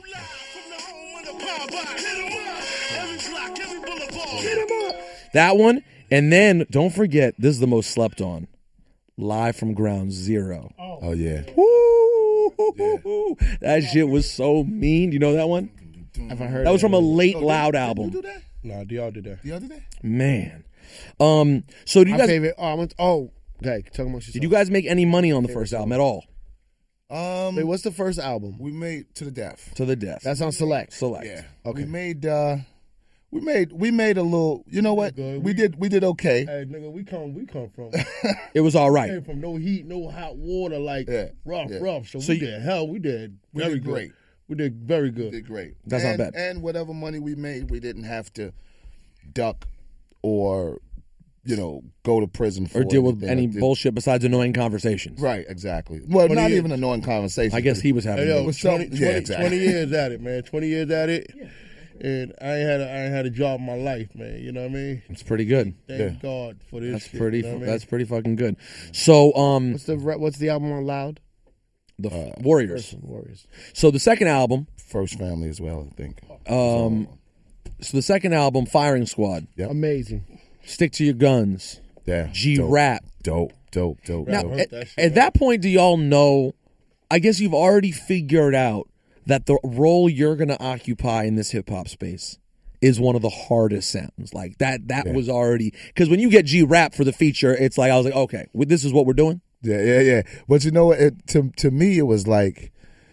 That one, and then don't forget, this is the most slept on. Live from Ground Zero. Oh yeah. Woo! That shit was so mean. You know that one? Have I heard That was from a late Oh, Loud did you album. do that? Nah, DR did that. The other day? Man. So do you My guys favorite. Okay. Talk amongst yourself. did you guys make any money on the first album at all? Wait, what's the first album? We made To the Death. To the death. That's on Select. Select. Yeah. Okay. We we made a little. You know what? Good. We did okay. Hey, nigga, we come from It was all right. came from no heat, no hot water, like Yeah, rough. yeah. So we did hell. We did very did good. great. We did very We good. did great. That's not bad. And whatever money we made, we didn't have to duck or go to prison for Or deal with anything. any Like, bullshit besides annoying conversations. Right, exactly. Well, 20 not years. even annoying conversation. I guess he was having Hey, yo, those. 20, Yeah, exactly. 20 years at it, man. 20 years at it. And I ain't had a job in my life, man. You know what I mean? It's pretty good. Thank God for this That's shit, pretty. you know what I mean? That's pretty fucking good. So, What's the album on Loud? the Warriors. Warriors. So the second album. First Family as well, I think. So the second album, Firing Squad. Yep. Amazing. Stick to your guns. Yeah. G-Rap. Dope. Now, heard at, that shit, at that point, do y'all know? I guess you've already figured out that the role you're going to occupy in this hip hop space is one of the hardest sounds. Like that was already, because when you get G-Rap for the feature, it's like I was like, okay, this is what we're doing. Yeah. But you know what? To me, it was like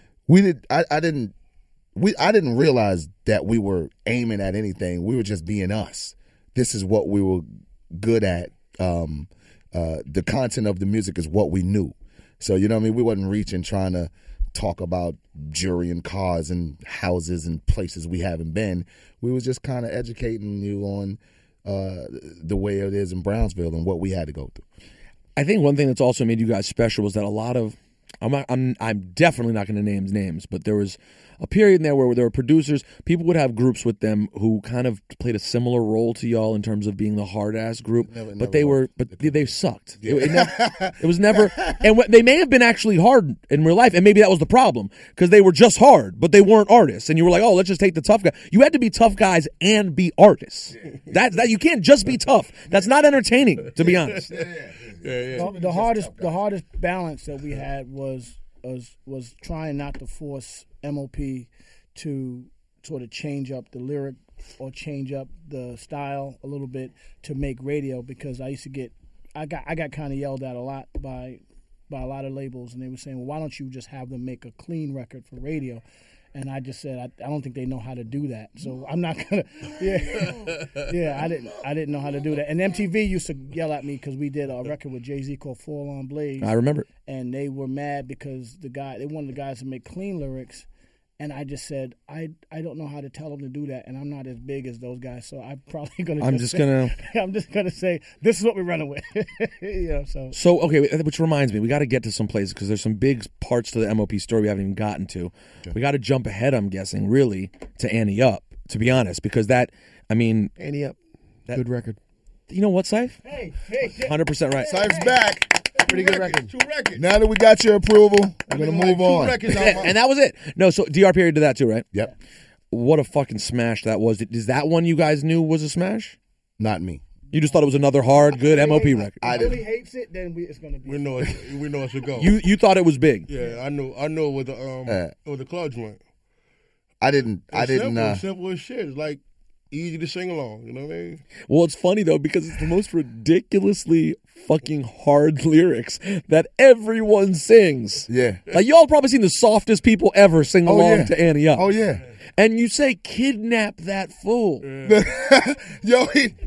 I didn't realize that we were aiming at anything. We were just being us. This is what we were good at. The content of the music is what we knew. So, you know what I mean? We wasn't reaching trying to talk about jewelry and cars and houses and places we haven't been. We was just kind of educating you on the way it is in Brownsville and what we had to go through. I think one thing that's also made you guys special was that a lot of I'm definitely not going to name names, but there was a period in there where there were producers, people would have groups with them who kind of played a similar role to y'all in terms of being the hard ass group, but they sucked. Yeah. It was never, and they may have been actually hard in real life, and maybe that was the problem because they were just hard, but they weren't artists, and you were like, oh, let's just take the tough guy. You had to be tough guys and be artists. That you can't just be tough. That's not entertaining, to be honest. The hardest balance that we had was trying not to force MOP to sort of change up the lyric or change up the style a little bit to make radio, because I got kind of yelled at a lot by a lot of labels, and they were saying, well, why don't you just have them make a clean record for radio? And I just said, I don't think they know how to do that. So I'm not gonna. I didn't know how to do that. And MTV used to yell at me because we did a record with Jay-Z called Fall on Blaze. I remember. And they were mad because they wanted the guys to make clean lyrics, and I just said, I don't know how to tell them to do that, and I'm not as big as those guys, so I'm probably gonna. I'm just gonna say this is what we're running with. So okay, which reminds me, we got to get to some places because there's some big parts to the MOP story we haven't even gotten to. Okay. We got to jump ahead, I'm guessing, really, to Annie Up, to be honest, because Annie Up, good record. You know what, Syph? Hey, 100% right. Syph's back. Pretty good record. 2 records. Now that we got your approval, we're going to move on. And that was it. No, so DR Period did that too, right? Yep. What a fucking smash that was. Is that one you guys knew was a smash? Not me. You just thought it was another hard, good MOP record. I If he didn't. hates it, then it's gonna be. We know it should go. You thought it was big. Yeah, I know it was it was a club joint. I didn't. Simple as shit. It's like easy to sing along. You know what I mean? Well, it's funny though because it's the most ridiculously fucking hard lyrics that everyone sings. Yeah. Like y'all probably seen the softest people ever sing along to Annie Up. Oh yeah. And you say kidnap that fool. Yo,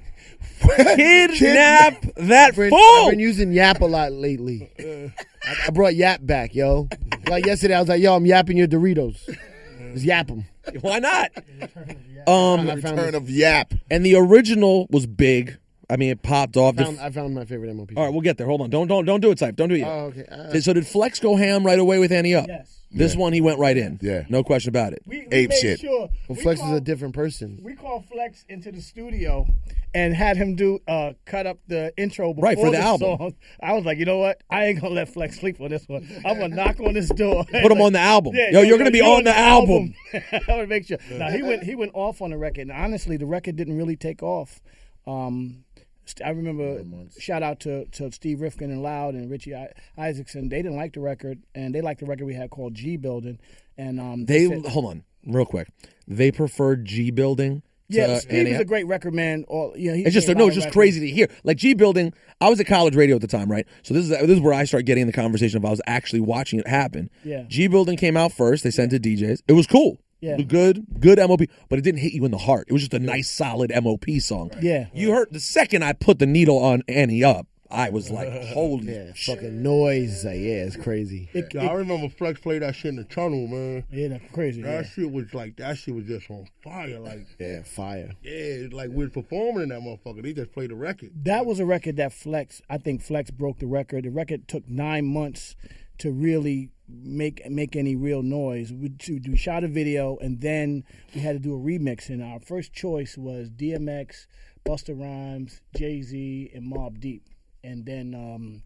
Kidnap that I've fool. been using Yap a lot lately. I brought Yap back, yo. Like yesterday, I was like, yo, I'm yapping your Doritos. Just yap them. Why not? Return of Yap. And the original was big. I mean, it popped off. I found my favorite MOP. All right, we'll get there. Hold on. Don't do it, Syph. Don't do it yet. Oh, okay. So did Flex go ham right away with Annie Up? Yes. This one he went right in. Yeah. No question about it. We Ape made shit. Sure Well, Flex is a different person. We called Flex into the studio and had him do cut up the intro before Right, for the album. song. I was like, you know what? I ain't gonna let Flex sleep on this one. I'm gonna knock on this door. Put him on the album. Yeah, Yo, you're gonna be on the album. I want to make sure. Now he went off on the record. And honestly, the record didn't really take off. I remember, shout out to Steve Rifkin and Loud and Richie Isaacson. They didn't like the record, and they liked the record we had called G Building. And They said, hold on real quick. They preferred G Building. yeah, to Steve Annie is Up. a great record man. It's just it's just crazy to hear. Like G Building, I was at college radio at the time, right? So this is where I start getting the conversation if I was actually watching it happen. Yeah. G Building came out first. They sent it to DJs. It was cool. Yeah. The good MOP, but it didn't hit you in the heart. It was just a nice, solid MOP song. Yeah. You heard the second I put the needle on Annie Up, I was like, holy Yeah, fucking noise. Like, yeah, it's crazy. I remember Flex played that shit in the tunnel, man. Yeah, that's crazy. That shit was just on fire. Like, Yeah, fire. yeah, like we was performing in that motherfucker. They just played the record. That was a record that I think Flex broke the record. The record took 9 months to really make any real noise. We shot a video, and then we had to do a remix, and our first choice was DMX, Busta Rhymes, Jay-Z, and Mobb Deep. And then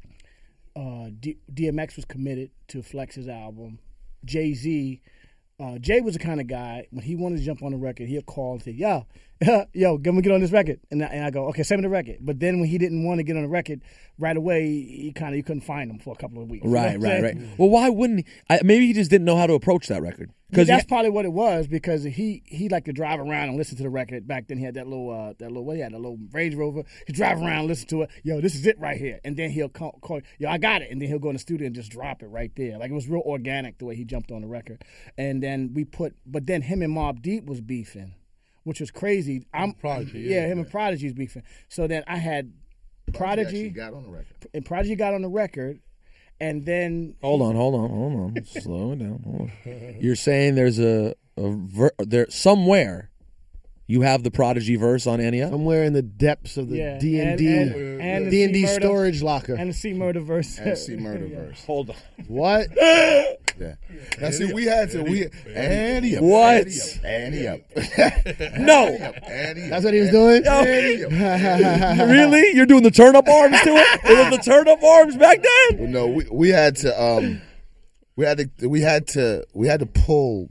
DMX was committed to Flex's album. Jay-Z, Jay was the kind of guy, when he wanted to jump on the record, he'll call and say, yo, can we get on this record? And I go, okay, send me the record. But then when he didn't want to get on the record right away, you couldn't find him for a couple of weeks. Right. Well, why wouldn't he? Maybe he just didn't know how to approach that record. Yeah, that's probably what it was, because he liked to drive around and listen to the record. Back then he had that little Range Rover. He'd drive around and listen to it. Yo, this is it right here. And then he'll call, yo, I got it. And then he'll go in the studio and just drop it right there. Like, it was real organic the way he jumped on the record. And then but then him and Mobb Deep was beefing, which was crazy. Prodigy, yeah, him and Prodigy's beefing. So then I had Prodigy. got on the record. And Prodigy got on the record. And then Hold on. Slow it down. Hold on. You're saying there's there somewhere you have the Prodigy verse on Annie Up? Somewhere in the depths of the Yeah, D&D and the D&D C-Murder- storage locker. and the C Murder verse. And see murder verse. Hold on. What? Yeah. Now see, we had to Annie Up. What? Annie Up. No. Annie Up. That's what he was doing? Annie Up. Really? You're doing the turn up arms to it? It was the turn up arms back then? No, we had to we had to pull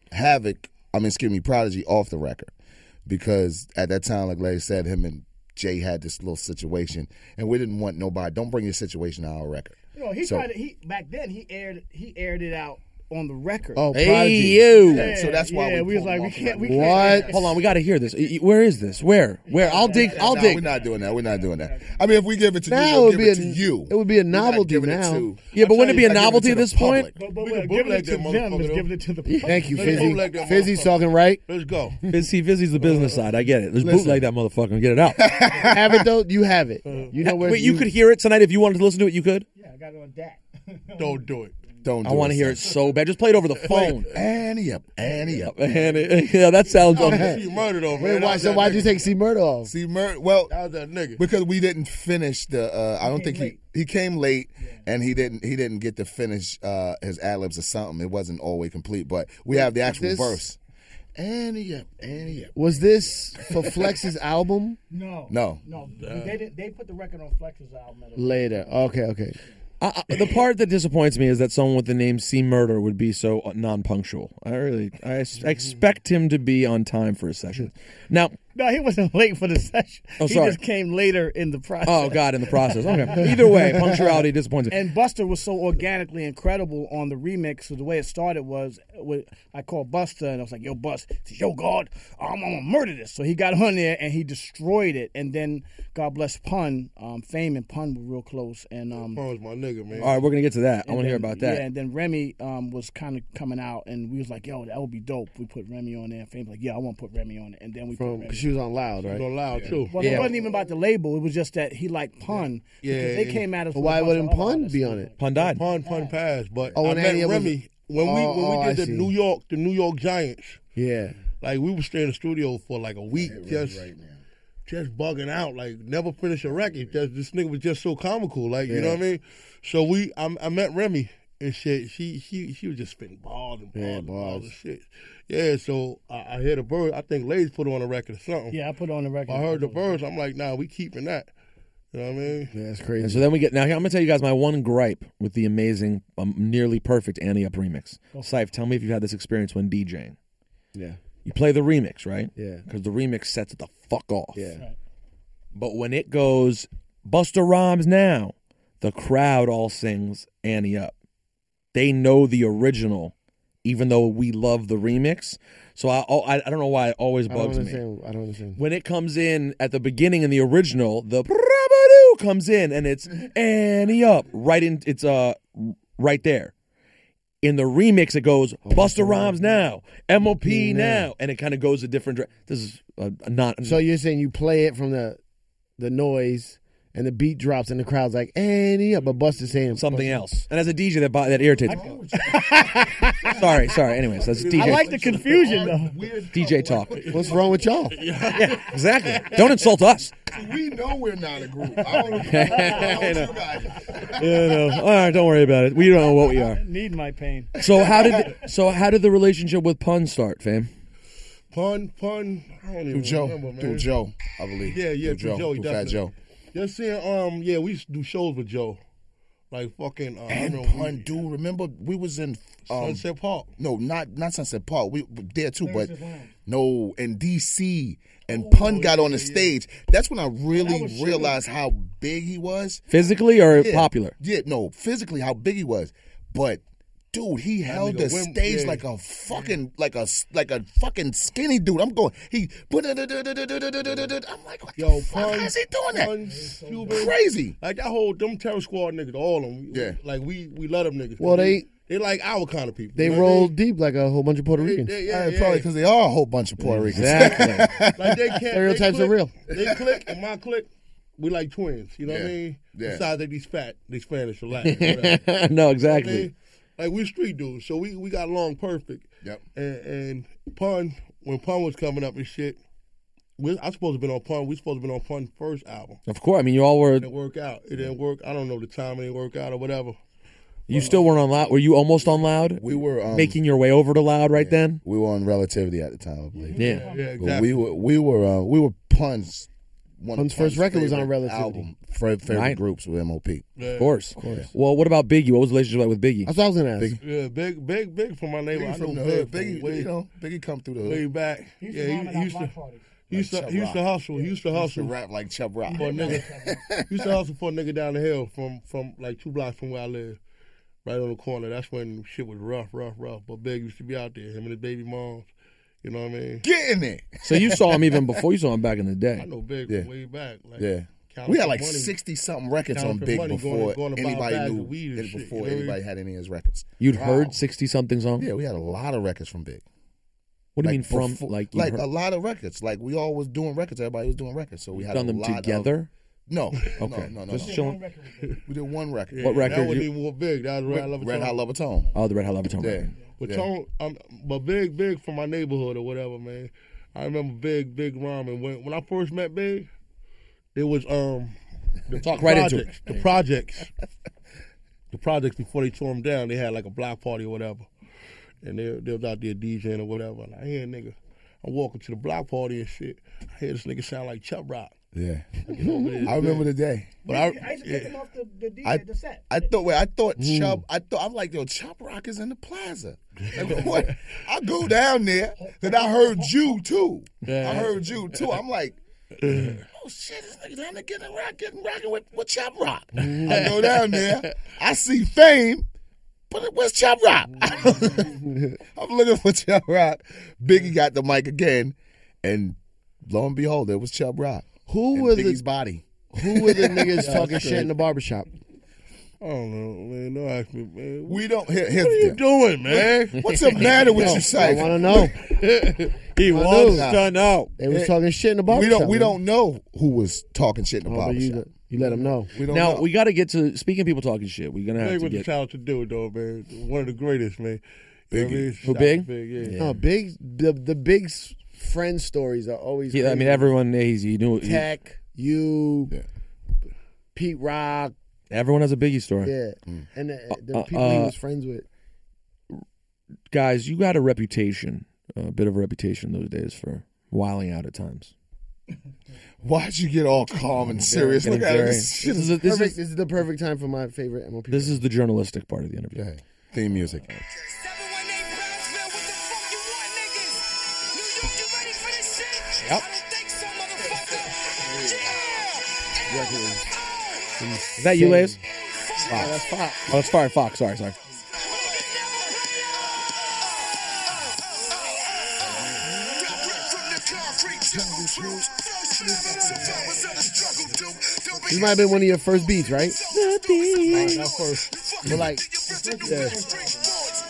Prodigy off the record, because at that time, like Larry said, him and Jay had this little situation, and we didn't want nobody. Don't bring your situation to our record. Back then he aired it out on the record. Oh, Hey, Prodigy. you. Yeah, so that's why we was pulled like, him we off the can't. record. What? Hold on, we got to hear this. Where is this? Where? I'll dig. No, we're not doing that. We're not doing that. I mean, if we give it to Now you, it we'll would give be it to you. It would be a We're not novelty giving it now. to- Yeah, but wouldn't it be a I give novelty to at the this point? public. But We we're can giving it bootleg to that them is motherfucker, giving it to the public. Thank you, Let's Fizzy. bootleg that Fizzy's motherfucker. talking right. Let's go. Fizzy's the business side. I get it. Let's bootleg that motherfucker and get it out. Have it though. You have it. You know where. Wait, you could hear it tonight if you wanted to listen to it. You could. Yeah, I got it on that. Don't do it. Don't. I want to hear it so bad. Just play it over the phone. Annie Up. Annie Up. And yeah, that sounds. See murder though, man. Wait, so why'd you take C Murder off? See, well, That was that nigga. because we didn't finish the. I don't think he came late, and he didn't get to finish his ad libs or something. It wasn't always complete, but we have the actual this- verse. Annie Up. Annie Up. Was this for Flex's album? No. No. They didn't. They put the record on Flex's album. Later. Okay. The part that disappoints me is that someone with the name C Murder would be so non-punctual. I expect him to be on time for a session. Now, No, he wasn't late for the session. Oh, he sorry. just came later in the process. oh God, in the process. Okay. Either way, punctuality disappoints me. And Buster was so organically incredible on the remix. So the way it started was, I called Buster and I was like, "Yo, Bust, yo, God, I'm gonna murder this." So he got on there and he destroyed it. And then God bless Pun, Fame and Pun were real close. And Pun was my nigga, man. All right, we're gonna get to that. I and want to hear then- about that. Yeah, and then Remy was kind of coming out, and we was like, "Yo, that would be dope." We put Remy on there. And Fame was like, "Yeah, I want to put Remy on it." And then we put Remy. Because she was on Loud, right? So loud too. Well, it wasn't even about the label. It was just that he liked Pun. Yeah, because they yeah. came at us. But with a why bunch wouldn't of other Pun artists. be on it? Pun died. Pun passed, but Oh, I and met Annie was- Remy when we I did the see. New York Giants. Yeah. Like we would stay in the studio for like a week, just bugging out, like never finish a record. Just this nigga was just so comical, like you know what I mean. So I met Remy and shit. She was just spitting balls and balls and balls and shit. Yeah, so I heard the verse. I think Lays put it on the record or something. Yeah, I put it on the record. I heard the verse. I'm like, nah, we keeping that. You know what I mean? Yeah, that's And crazy. so then we get now. Here, I'm gonna tell you guys my one gripe with the amazing, nearly perfect Annie Up remix. Syph, tell me if you've had this experience when DJing. Yeah. You play the remix, right? Yeah. Because the remix sets it the fuck off. Yeah. Right. But when it goes Busta Rhymes now, the crowd all sings Annie Up. They know the original, even though we love the remix. So I don't know why it always bugs me. I don't understand. When it comes in at the beginning in the original, the brabadoo comes in and it's Annie Up right in. It's right there. In the remix, it goes Busta Rhymes now, MOP now, and it kind of goes a different. This is not. So you're saying you play it from the noise, and the beat drops, and the crowd's like, "Annie," but Busta's saying something else. And as a DJ, that irritates me. Sorry. Anyways, that's DJ. I like the confusion though. DJ talk. What's wrong with y'all? Yeah, exactly. Don't insult us. We know we're not a group. I don't know you guys. All right, don't worry about it. We don't know what we are. I need my pain. So how did the relationship with Pun start, fam? Pun. I don't even remember, man. Through Joe, I believe. Yeah, through Joe, through Fat definitely. Joe. Just seeing, we used to do shows with Joe, like fucking. And Pun, dude, remember we was in Sunset Park. No, not Sunset Park. We were there too, but no, in DC. And Pun got on the stage. That's when I really realized how big he was. Physically or popular? Yeah, no, physically how big he was. But dude, he held the stage like a fucking fucking skinny dude. I'm going. I'm like, what the fuck? How's he doing that? Cuban, crazy. Like that whole them Terror Squad niggas, all of them. Yeah. Like we let them niggas. Well, they like our kind of people. They roll deep like a whole bunch of Puerto Ricans. Probably because they are a whole bunch of Puerto Ricans. Exactly. Like they can't. Stereotypes are real. They click and my click. We like twins. You know what I mean? Yeah. Besides that, they Spanish or Latin. Whatever. No, exactly. You know what I mean? Like we street dudes, so we got along perfect. Yep. And Pun, when Pun was coming up and shit, I supposed to have been on Pun. We supposed to have been on Pun's first album. Of course. I mean, you all were. It didn't work out. It didn't work. I don't know the time it didn't work out or whatever. You still weren't on Loud? Were you almost on Loud? We were making your way over to Loud right then. We were on Relativity at the time, I believe. Yeah, exactly. We were Pun's. Pun's first record was on Relativity. Album, favorite groups with MOP. Of course. Well, what about Biggie? What was the relationship like with Biggie? That's what I was gonna ask. Yeah, big from my neighbor. Biggie I from know the hood. Big Biggie, Biggie come through the hood. way back. He used to hustle. He used to hustle. Rap like Chubb Rock. For a nigga. He used to hustle for a nigga down the hill from like 2 blocks from where I live. Right on the corner. That's when shit was rough. But Big used to be out there. Him and his baby moms. You know what I mean? Get in there. So you saw him even before you saw him back in the day. I know Big from way back. Like, We had like 60-something records on Big before anybody knew, before anybody had any of his records. You'd heard 60-something songs? Yeah, we had a lot of records from Big. What do you mean from? Like a lot of records. Like we all was doing records. Everybody was doing records. So we had done them together? No. Okay. No. Just chilling. We did one record. What record? That wasn't even more Big. That was Red Hot Lovatone. Oh, the Red Hot Lovatone. Yeah. But Tone, but Big from my neighborhood or whatever, man. I remember Big rhyming. When I first met Big, it was Talk right into it. The projects before they tore them down, they had like a block party or whatever, and they was out there DJing or whatever. And I hear a nigga, I'm walking to the block party and shit. I hear this nigga sound like Chubb Rock. Yeah. I remember the day. But I used to take him off the set. I thought Chubb. I'm like, yo, Chubb Rock is in the plaza. Like, what? I go down there, then I heard you too. I'm like, oh shit, this nigga down there getting rocking with Chubb Rock. I go down there, I see Fame, but where's Chubb Rock? I'm looking for Chubb Rock. Biggie got the mic again, and lo and behold, it was Chubb Rock. Who were Biggie's body? Who were the niggas talking shit in the barbershop? I don't know, man. Don't ask me, man. We don't. Here's what are you doing, man? What's the matter with you, Cypher? I want to know. He wants to know. They was talking shit in the barbershop. We don't know who was talking shit in the barbershop. You let them know. We don't now know. we got to get to speaking of people talking shit. We're gonna have Big to with get the talent to do it though, man. One of the greatest, man. You know what I mean? Who, Big? Yeah. No, Big. The Big friend stories are always. I mean, everyone he knew Tech, you, Pete Rock. Everyone has a Biggie story. Yeah, and the people he was friends with. Guys, you got a reputation, a bit of a reputation those days for wilding out at times. Why'd you get all calm and serious? Look at this. This is the perfect time for my favorite MOP. This is the journalistic part of the interview. Okay. Theme music. 718 Brownsville, what the fuck you want, niggas? New York, you ready for this shit? Yep. I don't think so, motherfucker. Yeah. Is that you, Lays? Oh, that's Fox. Oh, that's Fire Fox. Sorry. This might have been one of your first beats, right? Not first. But like,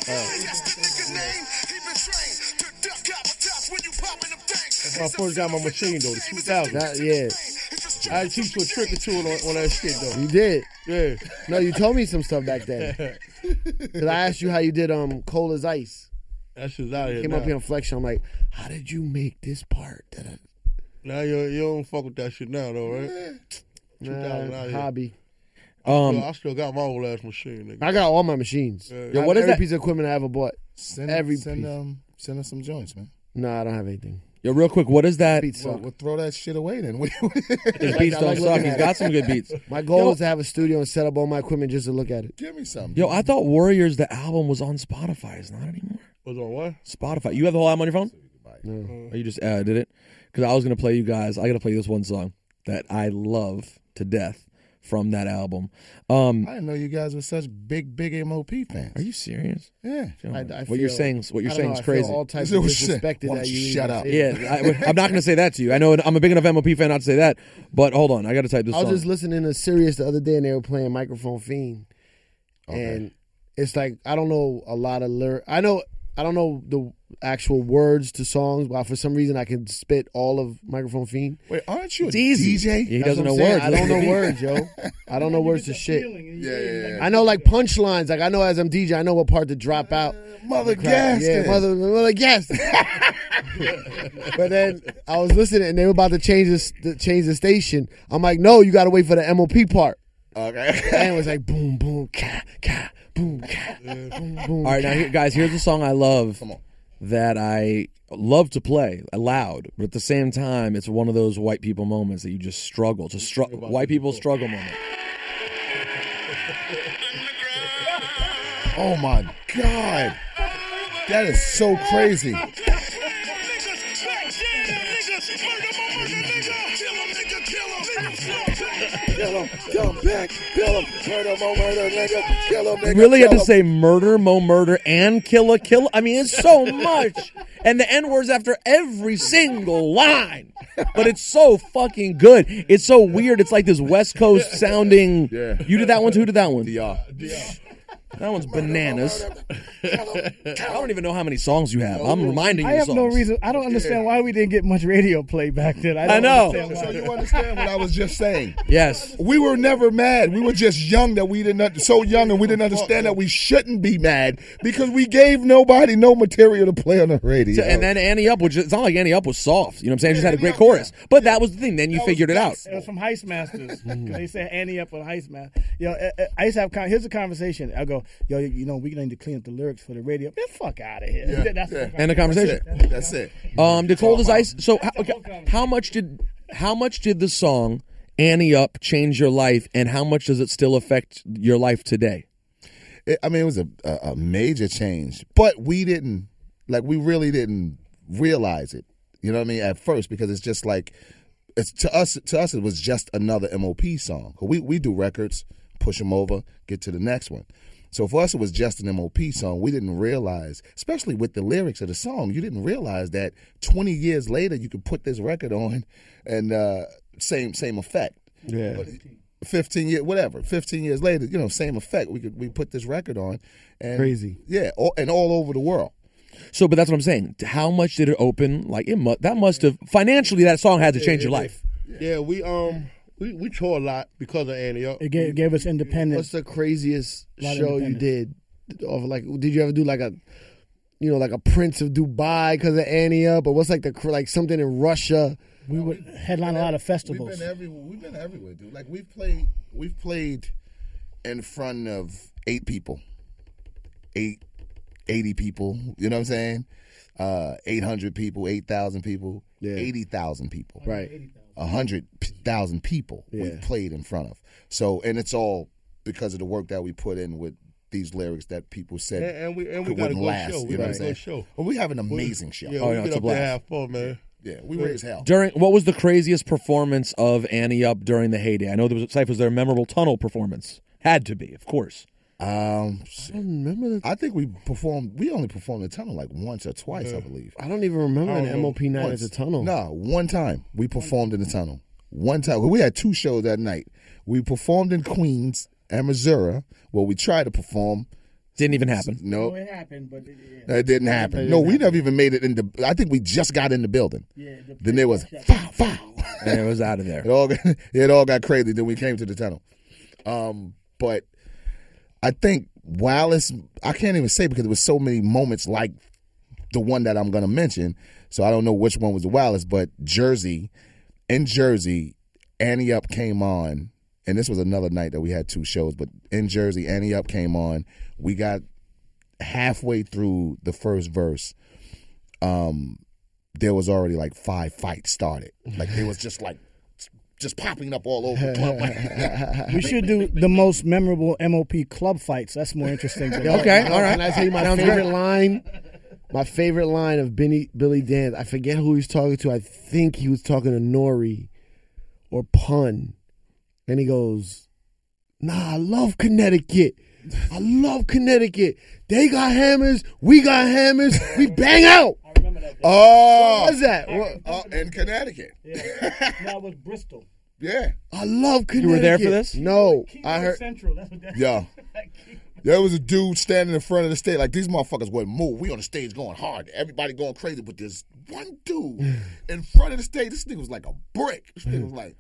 That's the nigga name. He been trained to duck out the tops when you popping them things. That's my first got my machine though, the 2000. Yeah, I teach you a trick or two on that shit though. you did. Yeah. No, you told me some stuff back then. Because I asked you how you did Cold as Ice. That shit's out of here. Came now. up here on Flexion. I'm like, how did you make this part? Now you don't fuck with that shit now though, right? 2000 out here. Hobby. I still got my old ass machine, nigga. I got all my machines. Yeah. what is every that? piece of equipment I ever bought. Send piece. send us some joints, man. No, I don't have anything. Yo, real quick, what is that? Beats Well, suck. we'll throw that shit away then. His beats I don't like suck. looking He's at got it. some good beats. My goal is to have a studio and set up all my equipment just to look at it. Give me some. Yo, I thought Warriors, the album, was on Spotify. It's not anymore. Was on what? Spotify. You have the whole album on your phone? No. Or you just did it? Because I was going to play you guys. I got to play this one song that I love to death from that album. I didn't know you guys were such big MOP fans. Are you serious? Yeah. What you're saying is crazy. All types So of shit. disrespected Why that don't you you shut even up? say that. Yeah, I'm not going to say that to you. I know I'm a big enough MOP fan not to say that, but hold on. I got to type this I was song. just listening to Sirius the other day and they were playing Microphone Fiend. And it's like, I don't know a lot of lyrics. I don't know the actual words to songs, but for some reason I can spit all of Microphone Fiend. Wait, aren't you a It's easy. DJ? He That's doesn't what know I'm saying. words. I don't know words, yo. I don't know words to shit. Yeah. I know like punchlines. Like I know as I'm DJ, I know what part to drop out. Mother gas. Yeah, mother gas. But then I was listening and they were about to change the station. I'm like, no, you got to wait for the MOP part. Okay. And it was like boom, boom, ka, ka, boom, ka, boom, boom. All right, now, guys, here's a song I love Come on. that I love to play loud, but at the same time, it's one of those white people moments that you just struggle. White people struggle moment. Oh my God. That is so crazy. Kill him, come back, kill him, murder, mo, murder, nigga, kill him, nigga. You really had kill to say murder, mo murder, and kill. I mean, it's so much. And the N-words after every single line. But it's so fucking good. It's so weird. It's like this West Coast sounding. Yeah. You did that one too? Who did that one? DR. That one's bananas. I don't even know how many songs you have. I'm reminding you I of have songs. no reason. I don't understand why we didn't get much radio play back then. I know. So you understand what I was just saying? Yes. We were never mad. We were just young that we didn't, so young and we didn't understand that we shouldn't be mad because we gave nobody no material to play on the radio. And then Annie Up, which it's not like Annie Up was soft. You know what I'm saying? It just had a great chorus. But that was the thing. Then you figured it out. It was from Heist Masters. They said Annie up on Heist Master. Yo, I used to have. Here's a conversation. I go, yo, you know, we need to clean up the lyrics for the radio. Get the fuck out of here. That's Yeah. And the conversation. That's it. Did Cold as Ice? So how much did the song Annie Up change your life, and how much does it still affect your life today? It was a major change, but we really didn't realize it. You know what I mean? At first, because it's just like, it's to us it was just another MOP song. We do records, push them over, get to the next one. So for us, it was just an MOP song. We didn't realize, especially with the lyrics of the song, you didn't realize that 20 years later you could put this record on and same effect. Yeah. But 15 years later, you know, same effect. We put this record on, and Crazy. yeah, all over the world. So, but that's what I'm saying. How much did it open? Like that must have financially. That song had to change your life. Yeah, we toured a lot because of Annie Up. It gave us independence. What's the craziest Lot of show you independence. did? Of like, did you ever do like a Prince of Dubai because of Annie Up, or what's like something in Russia? We would headline a lot of festivals. We've been everywhere, dude. Like we've played in front of 8 people, 80 people. You know what I'm saying? 800 people, 8,000 people, Yeah. 80,000 people. Right. 100,000 people Yeah. we've played in front of. So, and it's all because of the work that we put in with these lyrics that people said And we got a wouldn't good last. show. You We know got what a I'm saying? good show. Well, we have an amazing show. Yeah, Oh, we yeah, get it's a up there blast. have fun, man. Yeah, we raise hell. What was the craziest performance of Annie Up during the heyday? I know Cypher was there a memorable tunnel performance. Had to be, of course. I don't remember that. I think we only performed the tunnel like once or twice, I believe. I don't even remember an MOP night Once. at the tunnel. No, one time we performed in the tunnel. One time. We had 2 shows that night. We performed in Queens and Missouri, where we tried to perform Didn't even happen. No, it happened, but it didn't happen. No, we never even made it in the. I think we just got in the building. Then there was foul. And it was out of there. It all got crazy. Then we came to the tunnel. But I think Wallace, I can't even say because there was so many moments like the one that I'm going to mention. So I don't know which one was the Wallace, but in Jersey, Annie Up came on, and this was another night that we had 2 shows, but in Jersey, Annie Up came on. We got halfway through the first verse. There was already like 5 fights started. Like it was just popping up all over the club. We should do the most memorable MOP club fights. That's more interesting. Okay, all right. Can I tell you my favorite line? My favorite line of Billy Dan. I forget who he's talking to. I think he was talking to Nori or Pun. And he goes, "Nah, I love Connecticut. I love Connecticut. They got hammers. We got hammers. We bang out." I remember that. Oh, What was that? in Connecticut. That was Bristol. Yeah. I love Connecticut. You were there for this? No. Keep I heard. Central. That's what that Yeah. There was a dude standing in front of the stage. Like, these motherfuckers wouldn't move. We on the stage going hard. Everybody going crazy. But there's one dude in front of the stage. This nigga was like a brick. This nigga was like,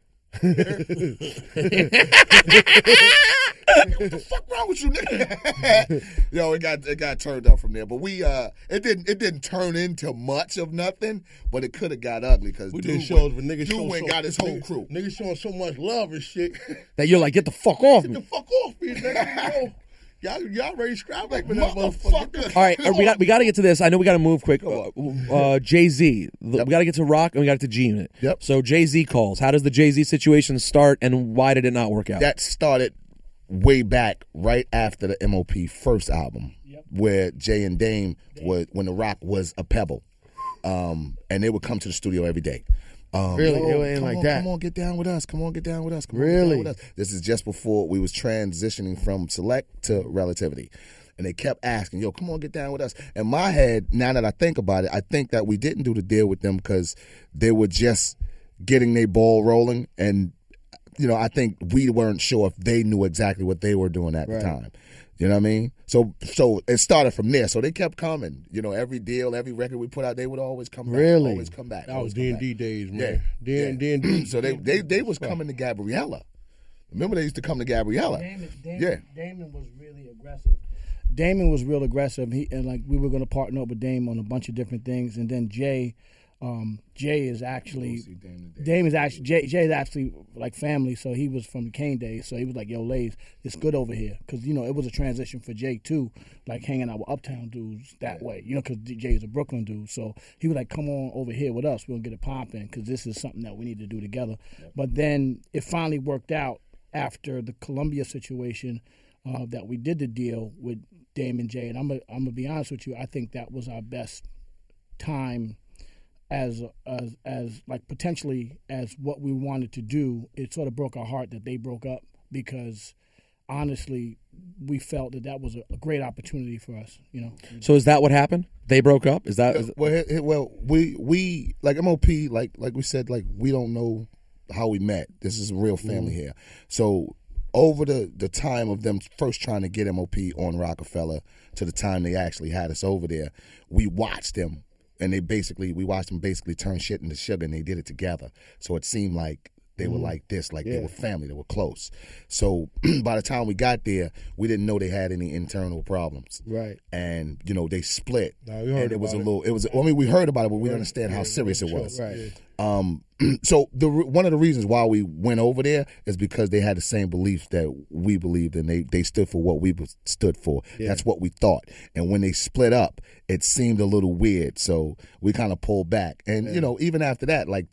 what the fuck wrong with you, nigga? Yo, it got turned up from there. But we it didn't turn into much of nothing, but it could have got ugly because We dude did shows with niggas dude showing went so, got his whole crew. Niggas showing so much love and shit. That you're like, get the fuck off Get the me. fuck off me, nigga. Y'all ready to scrap like for that motherfucker. All right, we got to get to this. I know we got to move quick. Jay-Z. We got to get to Rock and we got to G-Unit. Yep. So Jay-Z calls. How does the Jay-Z situation start and why did it not work out? That started way back right after the MOP first album, where Jay and Dame was when the Rock was a pebble, and they would come to the studio every day. Really? It ain't like that. Come on, get down with us. Come on, get down with us. Come on, Really? get down with us. This is just before we was transitioning from Select to Relativity. And they kept asking, yo, come on, get down with us. In my head, now that I think about it, I think that we didn't do the deal with them because they were just getting their ball rolling. And, you know, I think we weren't sure if they knew exactly what they were doing at the time. You know what I mean? So it started from there. So they kept coming. You know, every deal, every record we put out, they would always come back. Really? Always come back. That was always come D&D back. days, man. Yeah. D&D. So they was coming to Gabriella. Remember they used to come to Gabriella. Damon was really aggressive. Damon was real aggressive. And like we were going to partner up with Dame on a bunch of different things, and then Jay is actually Jay is actually like family. So he was from the Kane days. So he was like, "Yo, Lays, it's good over here," because you know it was a transition for Jay too, like hanging out with Uptown dudes that way. You know, because Jay is a Brooklyn dude. So he was like, "Come on over here with us. We'll get it popping because this is something that we need to do together." But then it finally worked out after the Columbia situation that we did the deal with Dame and Jay. And I'm gonna be honest with you. I think that was our best time. As like potentially as what we wanted to do. It sort of broke our heart that they broke up because honestly we felt that was a great opportunity for us, you know. So is that what happened? They broke up? Is that Well, we like MOP, like we said, like we don't know how we met. This is a real family here. So over the time of them first trying to get MOP on Rockefeller to the time they actually had us over there, we watched them. And we watched them basically turn shit into sugar, and they did it together. So it seemed like they were like this, like they were family, they were close. So by the time we got there, we didn't know they had any internal problems. Right. And, you know, they split. Nah, we heard and it was about a little, I mean, we heard about it, but we didn't understand how serious it was. Right. So one of the reasons why we went over there is because they had the same beliefs that we believed, and they stood for what we stood for. That's what we thought. And when they split up, it seemed a little weird, so we kind of pulled back. And you know, even after that, like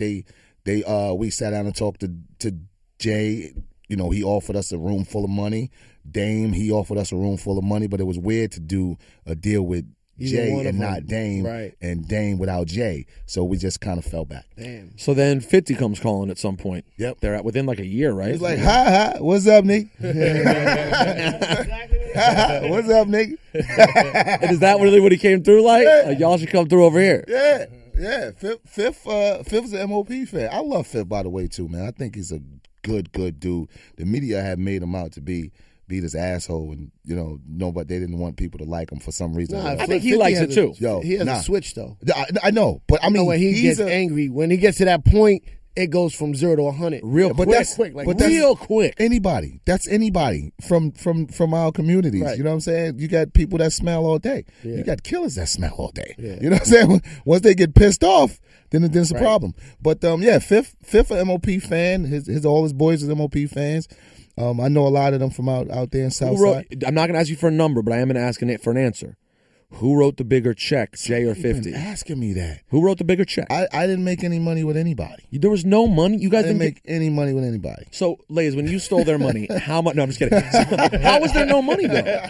we sat down and talked to Jay. You know, he offered us a room full of money. Dame, he offered us a room full of money, but it was weird to do a deal with Jay and not Dame, right. and Dame without Jay. So we just kind of fell back. Damn. So then 50 comes calling at some point. Yep. They're within like a year, right? He's like, hi, what's up, Nick? What's up, Nick? And is that really what he came through like? Y'all should come through over here. Yeah. Fifth's an MOP fan. I love Fifth, by the way, too, man. I think he's a good dude. The media have made him out to be beat his asshole, and but they didn't want people to like him for some reason. Nah, I think he 50 likes has it too. Yo, he has nah. a switch though. I know, but I mean, When he he's gets angry, when he gets to that point, it goes from 0 to 100 Real but quick, that's real quick. Anybody. That's anybody from our communities. Right. You know what I'm saying? You got people that smell all day. Yeah. You got killers that smell all day. Yeah. You know what I'm saying? Once they get pissed off, then it's a problem. But Fifth a MOP fan. All his boys are MOP fans. I know a lot of them from out there in Southside. I'm not going to ask you for a number, but I am going to ask for an answer. Who wrote the bigger check, Jay or 50? Asking me that. Who wrote the bigger check? I didn't make any money with anybody. There was no money. You guys I didn't make any money with anybody. So, ladies, when you stole their money, how much? No, I'm just kidding. How was there no money though?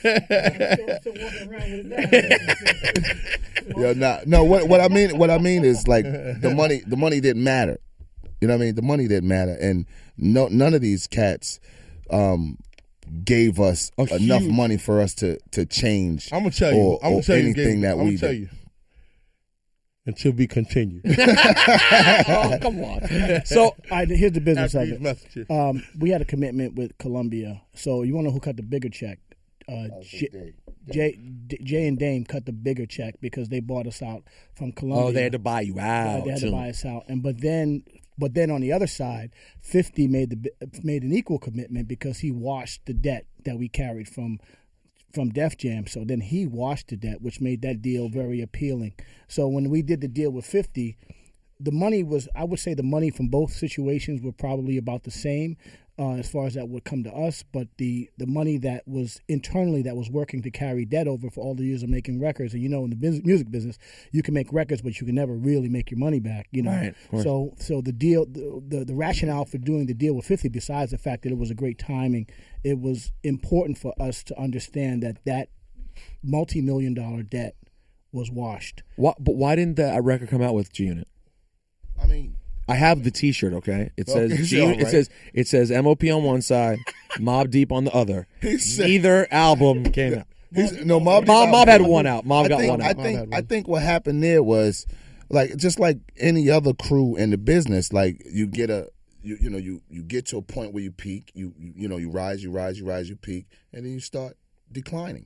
No. What I mean is like the money didn't matter. You know what I mean? The money didn't matter, and none of these cats gave us enough money for us to change. I'm gonna tell you. I'm gonna tell you anything that I'm we gonna tell did. you. Until we continue. Oh, come on. So, All right, here's the business After of these it. messages. We had a commitment with Columbia. So you want to know who cut the bigger check? Jay and Dame cut the bigger check because they bought us out from Columbia. they had to buy you out. They had to buy us out, but then on the other side, 50 made an equal commitment because he washed the debt that we carried from Def Jam. So then he washed the debt, which made that deal very appealing. So when we did the deal with 50, the money was, I would say the money from both situations were probably about the same as far as that would come to us. But the money that was internally that was working to carry debt over for all the years of making records, and in the music business, you can make records, but you can never really make your money back. Right, of course. So the deal, the rationale for doing the deal with 50, besides the fact that it was a great timing, it was important for us to understand that multi-million-dollar debt was washed. But why didn't that record come out with G Unit? I mean, I have the T-shirt. Okay, it says Okay, G Unit. all right. It says MOP on one side, Mobb Deep on the other. He said- Neither album came out. Mobb had one out. Mobb got one out. I think what happened there was just like any other crew in the business. Like you get you get to a point where you peak. You rise, you peak, and then you start declining.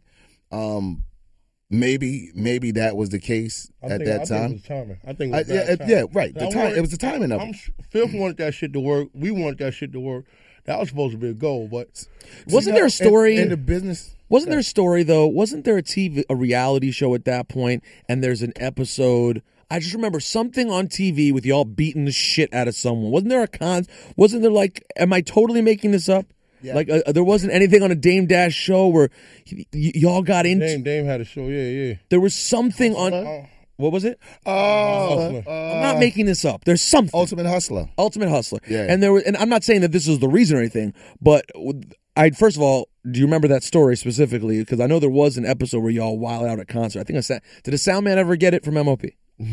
Maybe that was the case at that time. I think it was bad timing. Right. It was the timing of it. Fifth wanted that shit to work. We wanted that shit to work. That was supposed to be a goal, but Wasn't there a story in the business? Wasn't there a story though? Wasn't there a reality show at that point? And there's an episode. I just remember something on TV with y'all beating the shit out of someone. Wasn't there Wasn't there am I totally making this up? Yeah. There wasn't anything on a Dame Dash show where y'all got into. Dame had a show. Yeah. There was something on. What was it? I'm I'm not making this up. There's something. Ultimate Hustler. Yeah. And and I'm not saying that this is the reason or anything, but first of all, do you remember that story specifically? Because I know there was an episode where y'all wild out at concert. I think did a sound man ever get it from MOP?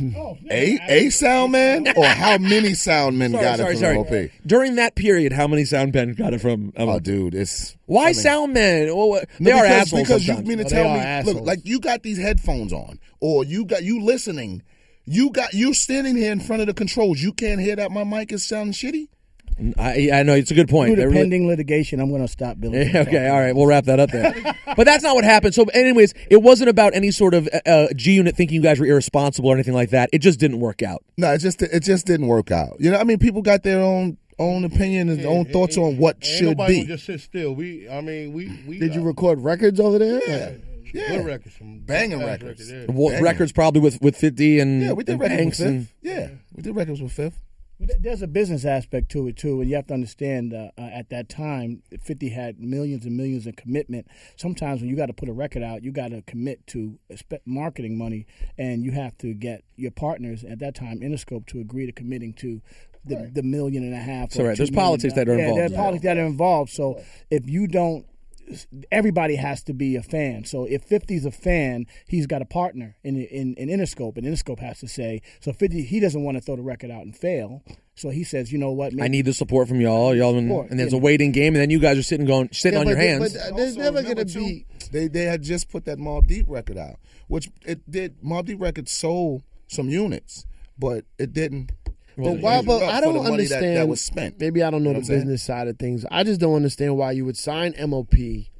A sound man, or how many sound men got it from MOP? During that period, how many sound men got it from MOP? Oh, dude, it's why sound men? Well, they are assholes because sometimes. you mean to tell me, look, like you got these headphones on, or you listening, you standing here in front of the controls. You can't hear that my mic is sounding shitty. I know it's a good point. Due to pending litigation, I'm going to stop Billy. Okay, all right, we'll wrap that up there. But that's not what happened. So, anyways, it wasn't about any sort of G Unit thinking you guys were irresponsible or anything like that. It just didn't work out. No, it just didn't work out. I mean, people got their own opinion and own thoughts on what should nobody be. Would just sit still. We Did you record records over there? Yeah. Good records, some banging records. Records probably with 50 and we did records with Fifth. We did records with Fifth. There's a business aspect to it too, and you have to understand. At that time, 50 had millions and millions in commitment. Sometimes when you got to put a record out, you got to commit to marketing money, and you have to get your partners at that time, Interscope, to agree to committing to the $1.5 million. So there's politics that are involved. Yeah, there's politics that are involved. So if you don't. Everybody has to be a fan. So if 50's a fan, he's got a partner in Interscope, and Interscope has to say, so 50, he doesn't want to throw the record out and fail. So he says, you know what? I need the support from y'all, and there's a waiting game, and then you guys are sitting on your hands. But there's never going to be. They had just put that Mobb Deep record out, which it did. Mobb Deep record sold some units, but it didn't. But why? But I don't for the money understand. that was spent. Maybe I don't know You know the what I'm saying? business side of things. I just don't understand why you would sign MOP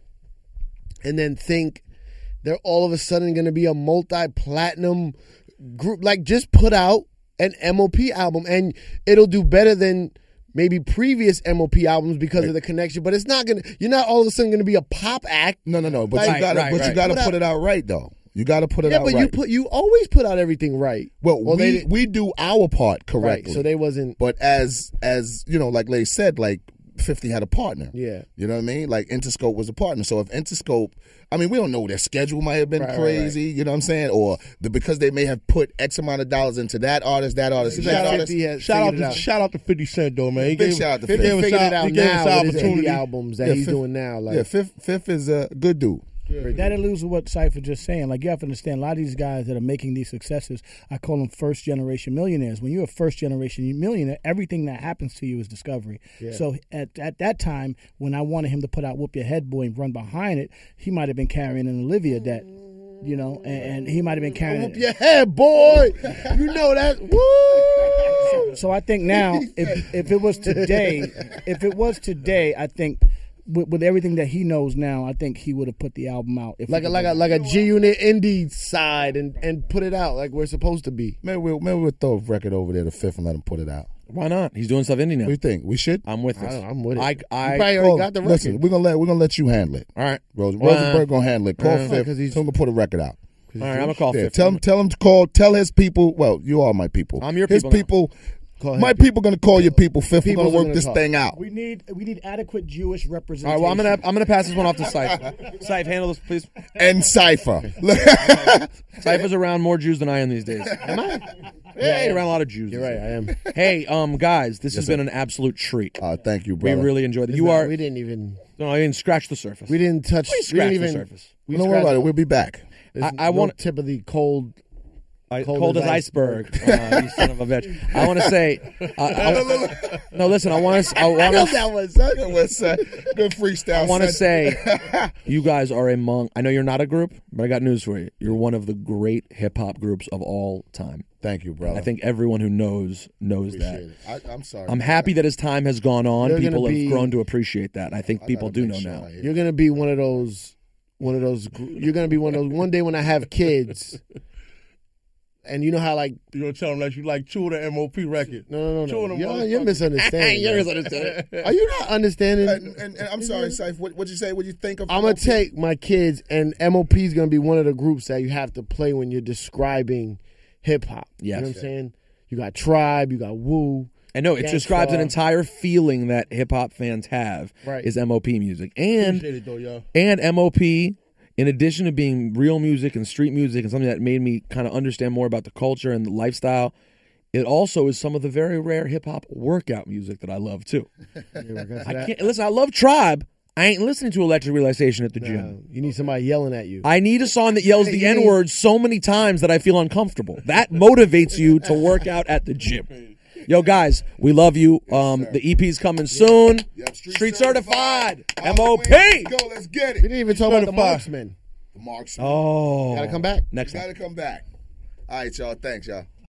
and then think they're all of a sudden going to be a multi-platinum group. Like, just put out an MOP album and it'll do better than maybe previous MOP albums because of the connection. But it's not gonna. You're not all of a sudden going to be a pop act. No. But Like- you gotta put it out right though. You gotta put it Yeah, out but right. you always put out everything right. well, they- we do our part right. correctly. So they wasn't. But as you know, like Lay said, like 50 had a partner. Yeah. You know what I mean? Like Interscope was a partner. So if Interscope, I mean, we don't know, their schedule might have been Right, crazy, you know what I'm saying? Or because they may have put X amount of dollars into that artist, that artist, Seems that like artist. 50 has Shout figured it out. out to 50 Cent though, man. He Big gave, shout out to 50 Fifth. gave us figured it out he gave us now with his opportunity. indie albums that Yeah, he's Fifth- doing now. Like, Yeah, Fifth is a good dude. That alludes to what Cypher just saying. Like, you have to understand, a lot of these guys that are making these successes, I call them first-generation millionaires. When you're a first-generation millionaire, everything that happens to you is discovery. So at that time, when I wanted him to put out Whoop Your Head Boy and run behind it, he might have been carrying an Olivia debt, you know, and he might have been carrying whoop your head, boy. You know that. Woo! So I think now, if it was today, I think with everything that he knows now, I think he would have put the album out. If Like a G Unit indie side and put it out like we're supposed to be. Maybe we'll throw a record over there to Fifth and let him put it out. Why not? He's doing stuff indie now. What do you think? We should? I'm with this. I'm with it. I You probably already got the record. Listen, we're gonna let you handle it. all right. Rosenberg gonna handle it. Call Fifth. because he's- Tell him to put a record out. All right, I'm gonna call Yeah, Fifth. tell him to call. Tell his people. Well, you are my people. I'm your his people now. Call My his people gonna call your people. Fifth, we're People's gonna work gonna this call. thing out. we need adequate Jewish All representation. right. Well, I'm gonna pass this one off to Cypher. Cypher, handle this, please. And Cypher. Cypher's around more Jews than I am these days. Am I? Yeah, you're around a lot of Jews. You're right, I am. Hey, guys, this has been an absolute treat. Thank you, We brother. really enjoyed it. You are. We didn't even. No, I didn't scratch the surface. We didn't touch. We We scratched didn't the even. surface. We Don't worry scratched- about it. We'll be back. There's I no want- tip of the cold. Cold as iceberg. You son of a bitch. I want to say. No, listen. I want to. That was good freestyle. I want to son. say, you guys are among. I know you're not a group, but I got news for you. You're one of the great hip hop groups of all time. Thank you, brother. I think everyone who knows that. Appreciate it. I'm sorry. I'm happy that as time has gone on, You're people gonna have be- grown to appreciate that. I think people do know now. You're gonna be one of those. You're gonna be one of those. One day when I have kids, and you know how like You're gonna tell him that you like two of the MOP record. no. Two of them You're motherfuckers. misunderstanding. You're man. misunderstanding. Are you not understanding? And I'm sorry, Cypher. What'd you say? What you think of? I'm gonna take my kids, and MOP is gonna be one of the groups that you have to play when you're describing hip hop. You know Yes. what I'm saying? You got Tribe, you got Wu. And no, it Gang describes an Starr. entire feeling that hip hop fans have Right. is MOP music. And Appreciate it though, y'all. MOP, in addition to being real music and street music and something that made me kind of understand more about the culture and the lifestyle, it also is some of the very rare hip hop workout music that I love too. I can't listen. I love Tribe. I ain't listening to Electric Relaxation at the gym. You need somebody yelling at you. I need a song that yells the N word so many times that I feel uncomfortable. That motivates you to work out at the gym. Yo, guys, we love you. The EP's coming soon. Yep, Street certified. MOP. Go, let's get We it. didn't even talk about the Certified. marksman. Marks. Oh, Gotta come back. next time. Gotta come back. All right, y'all. Thanks, y'all.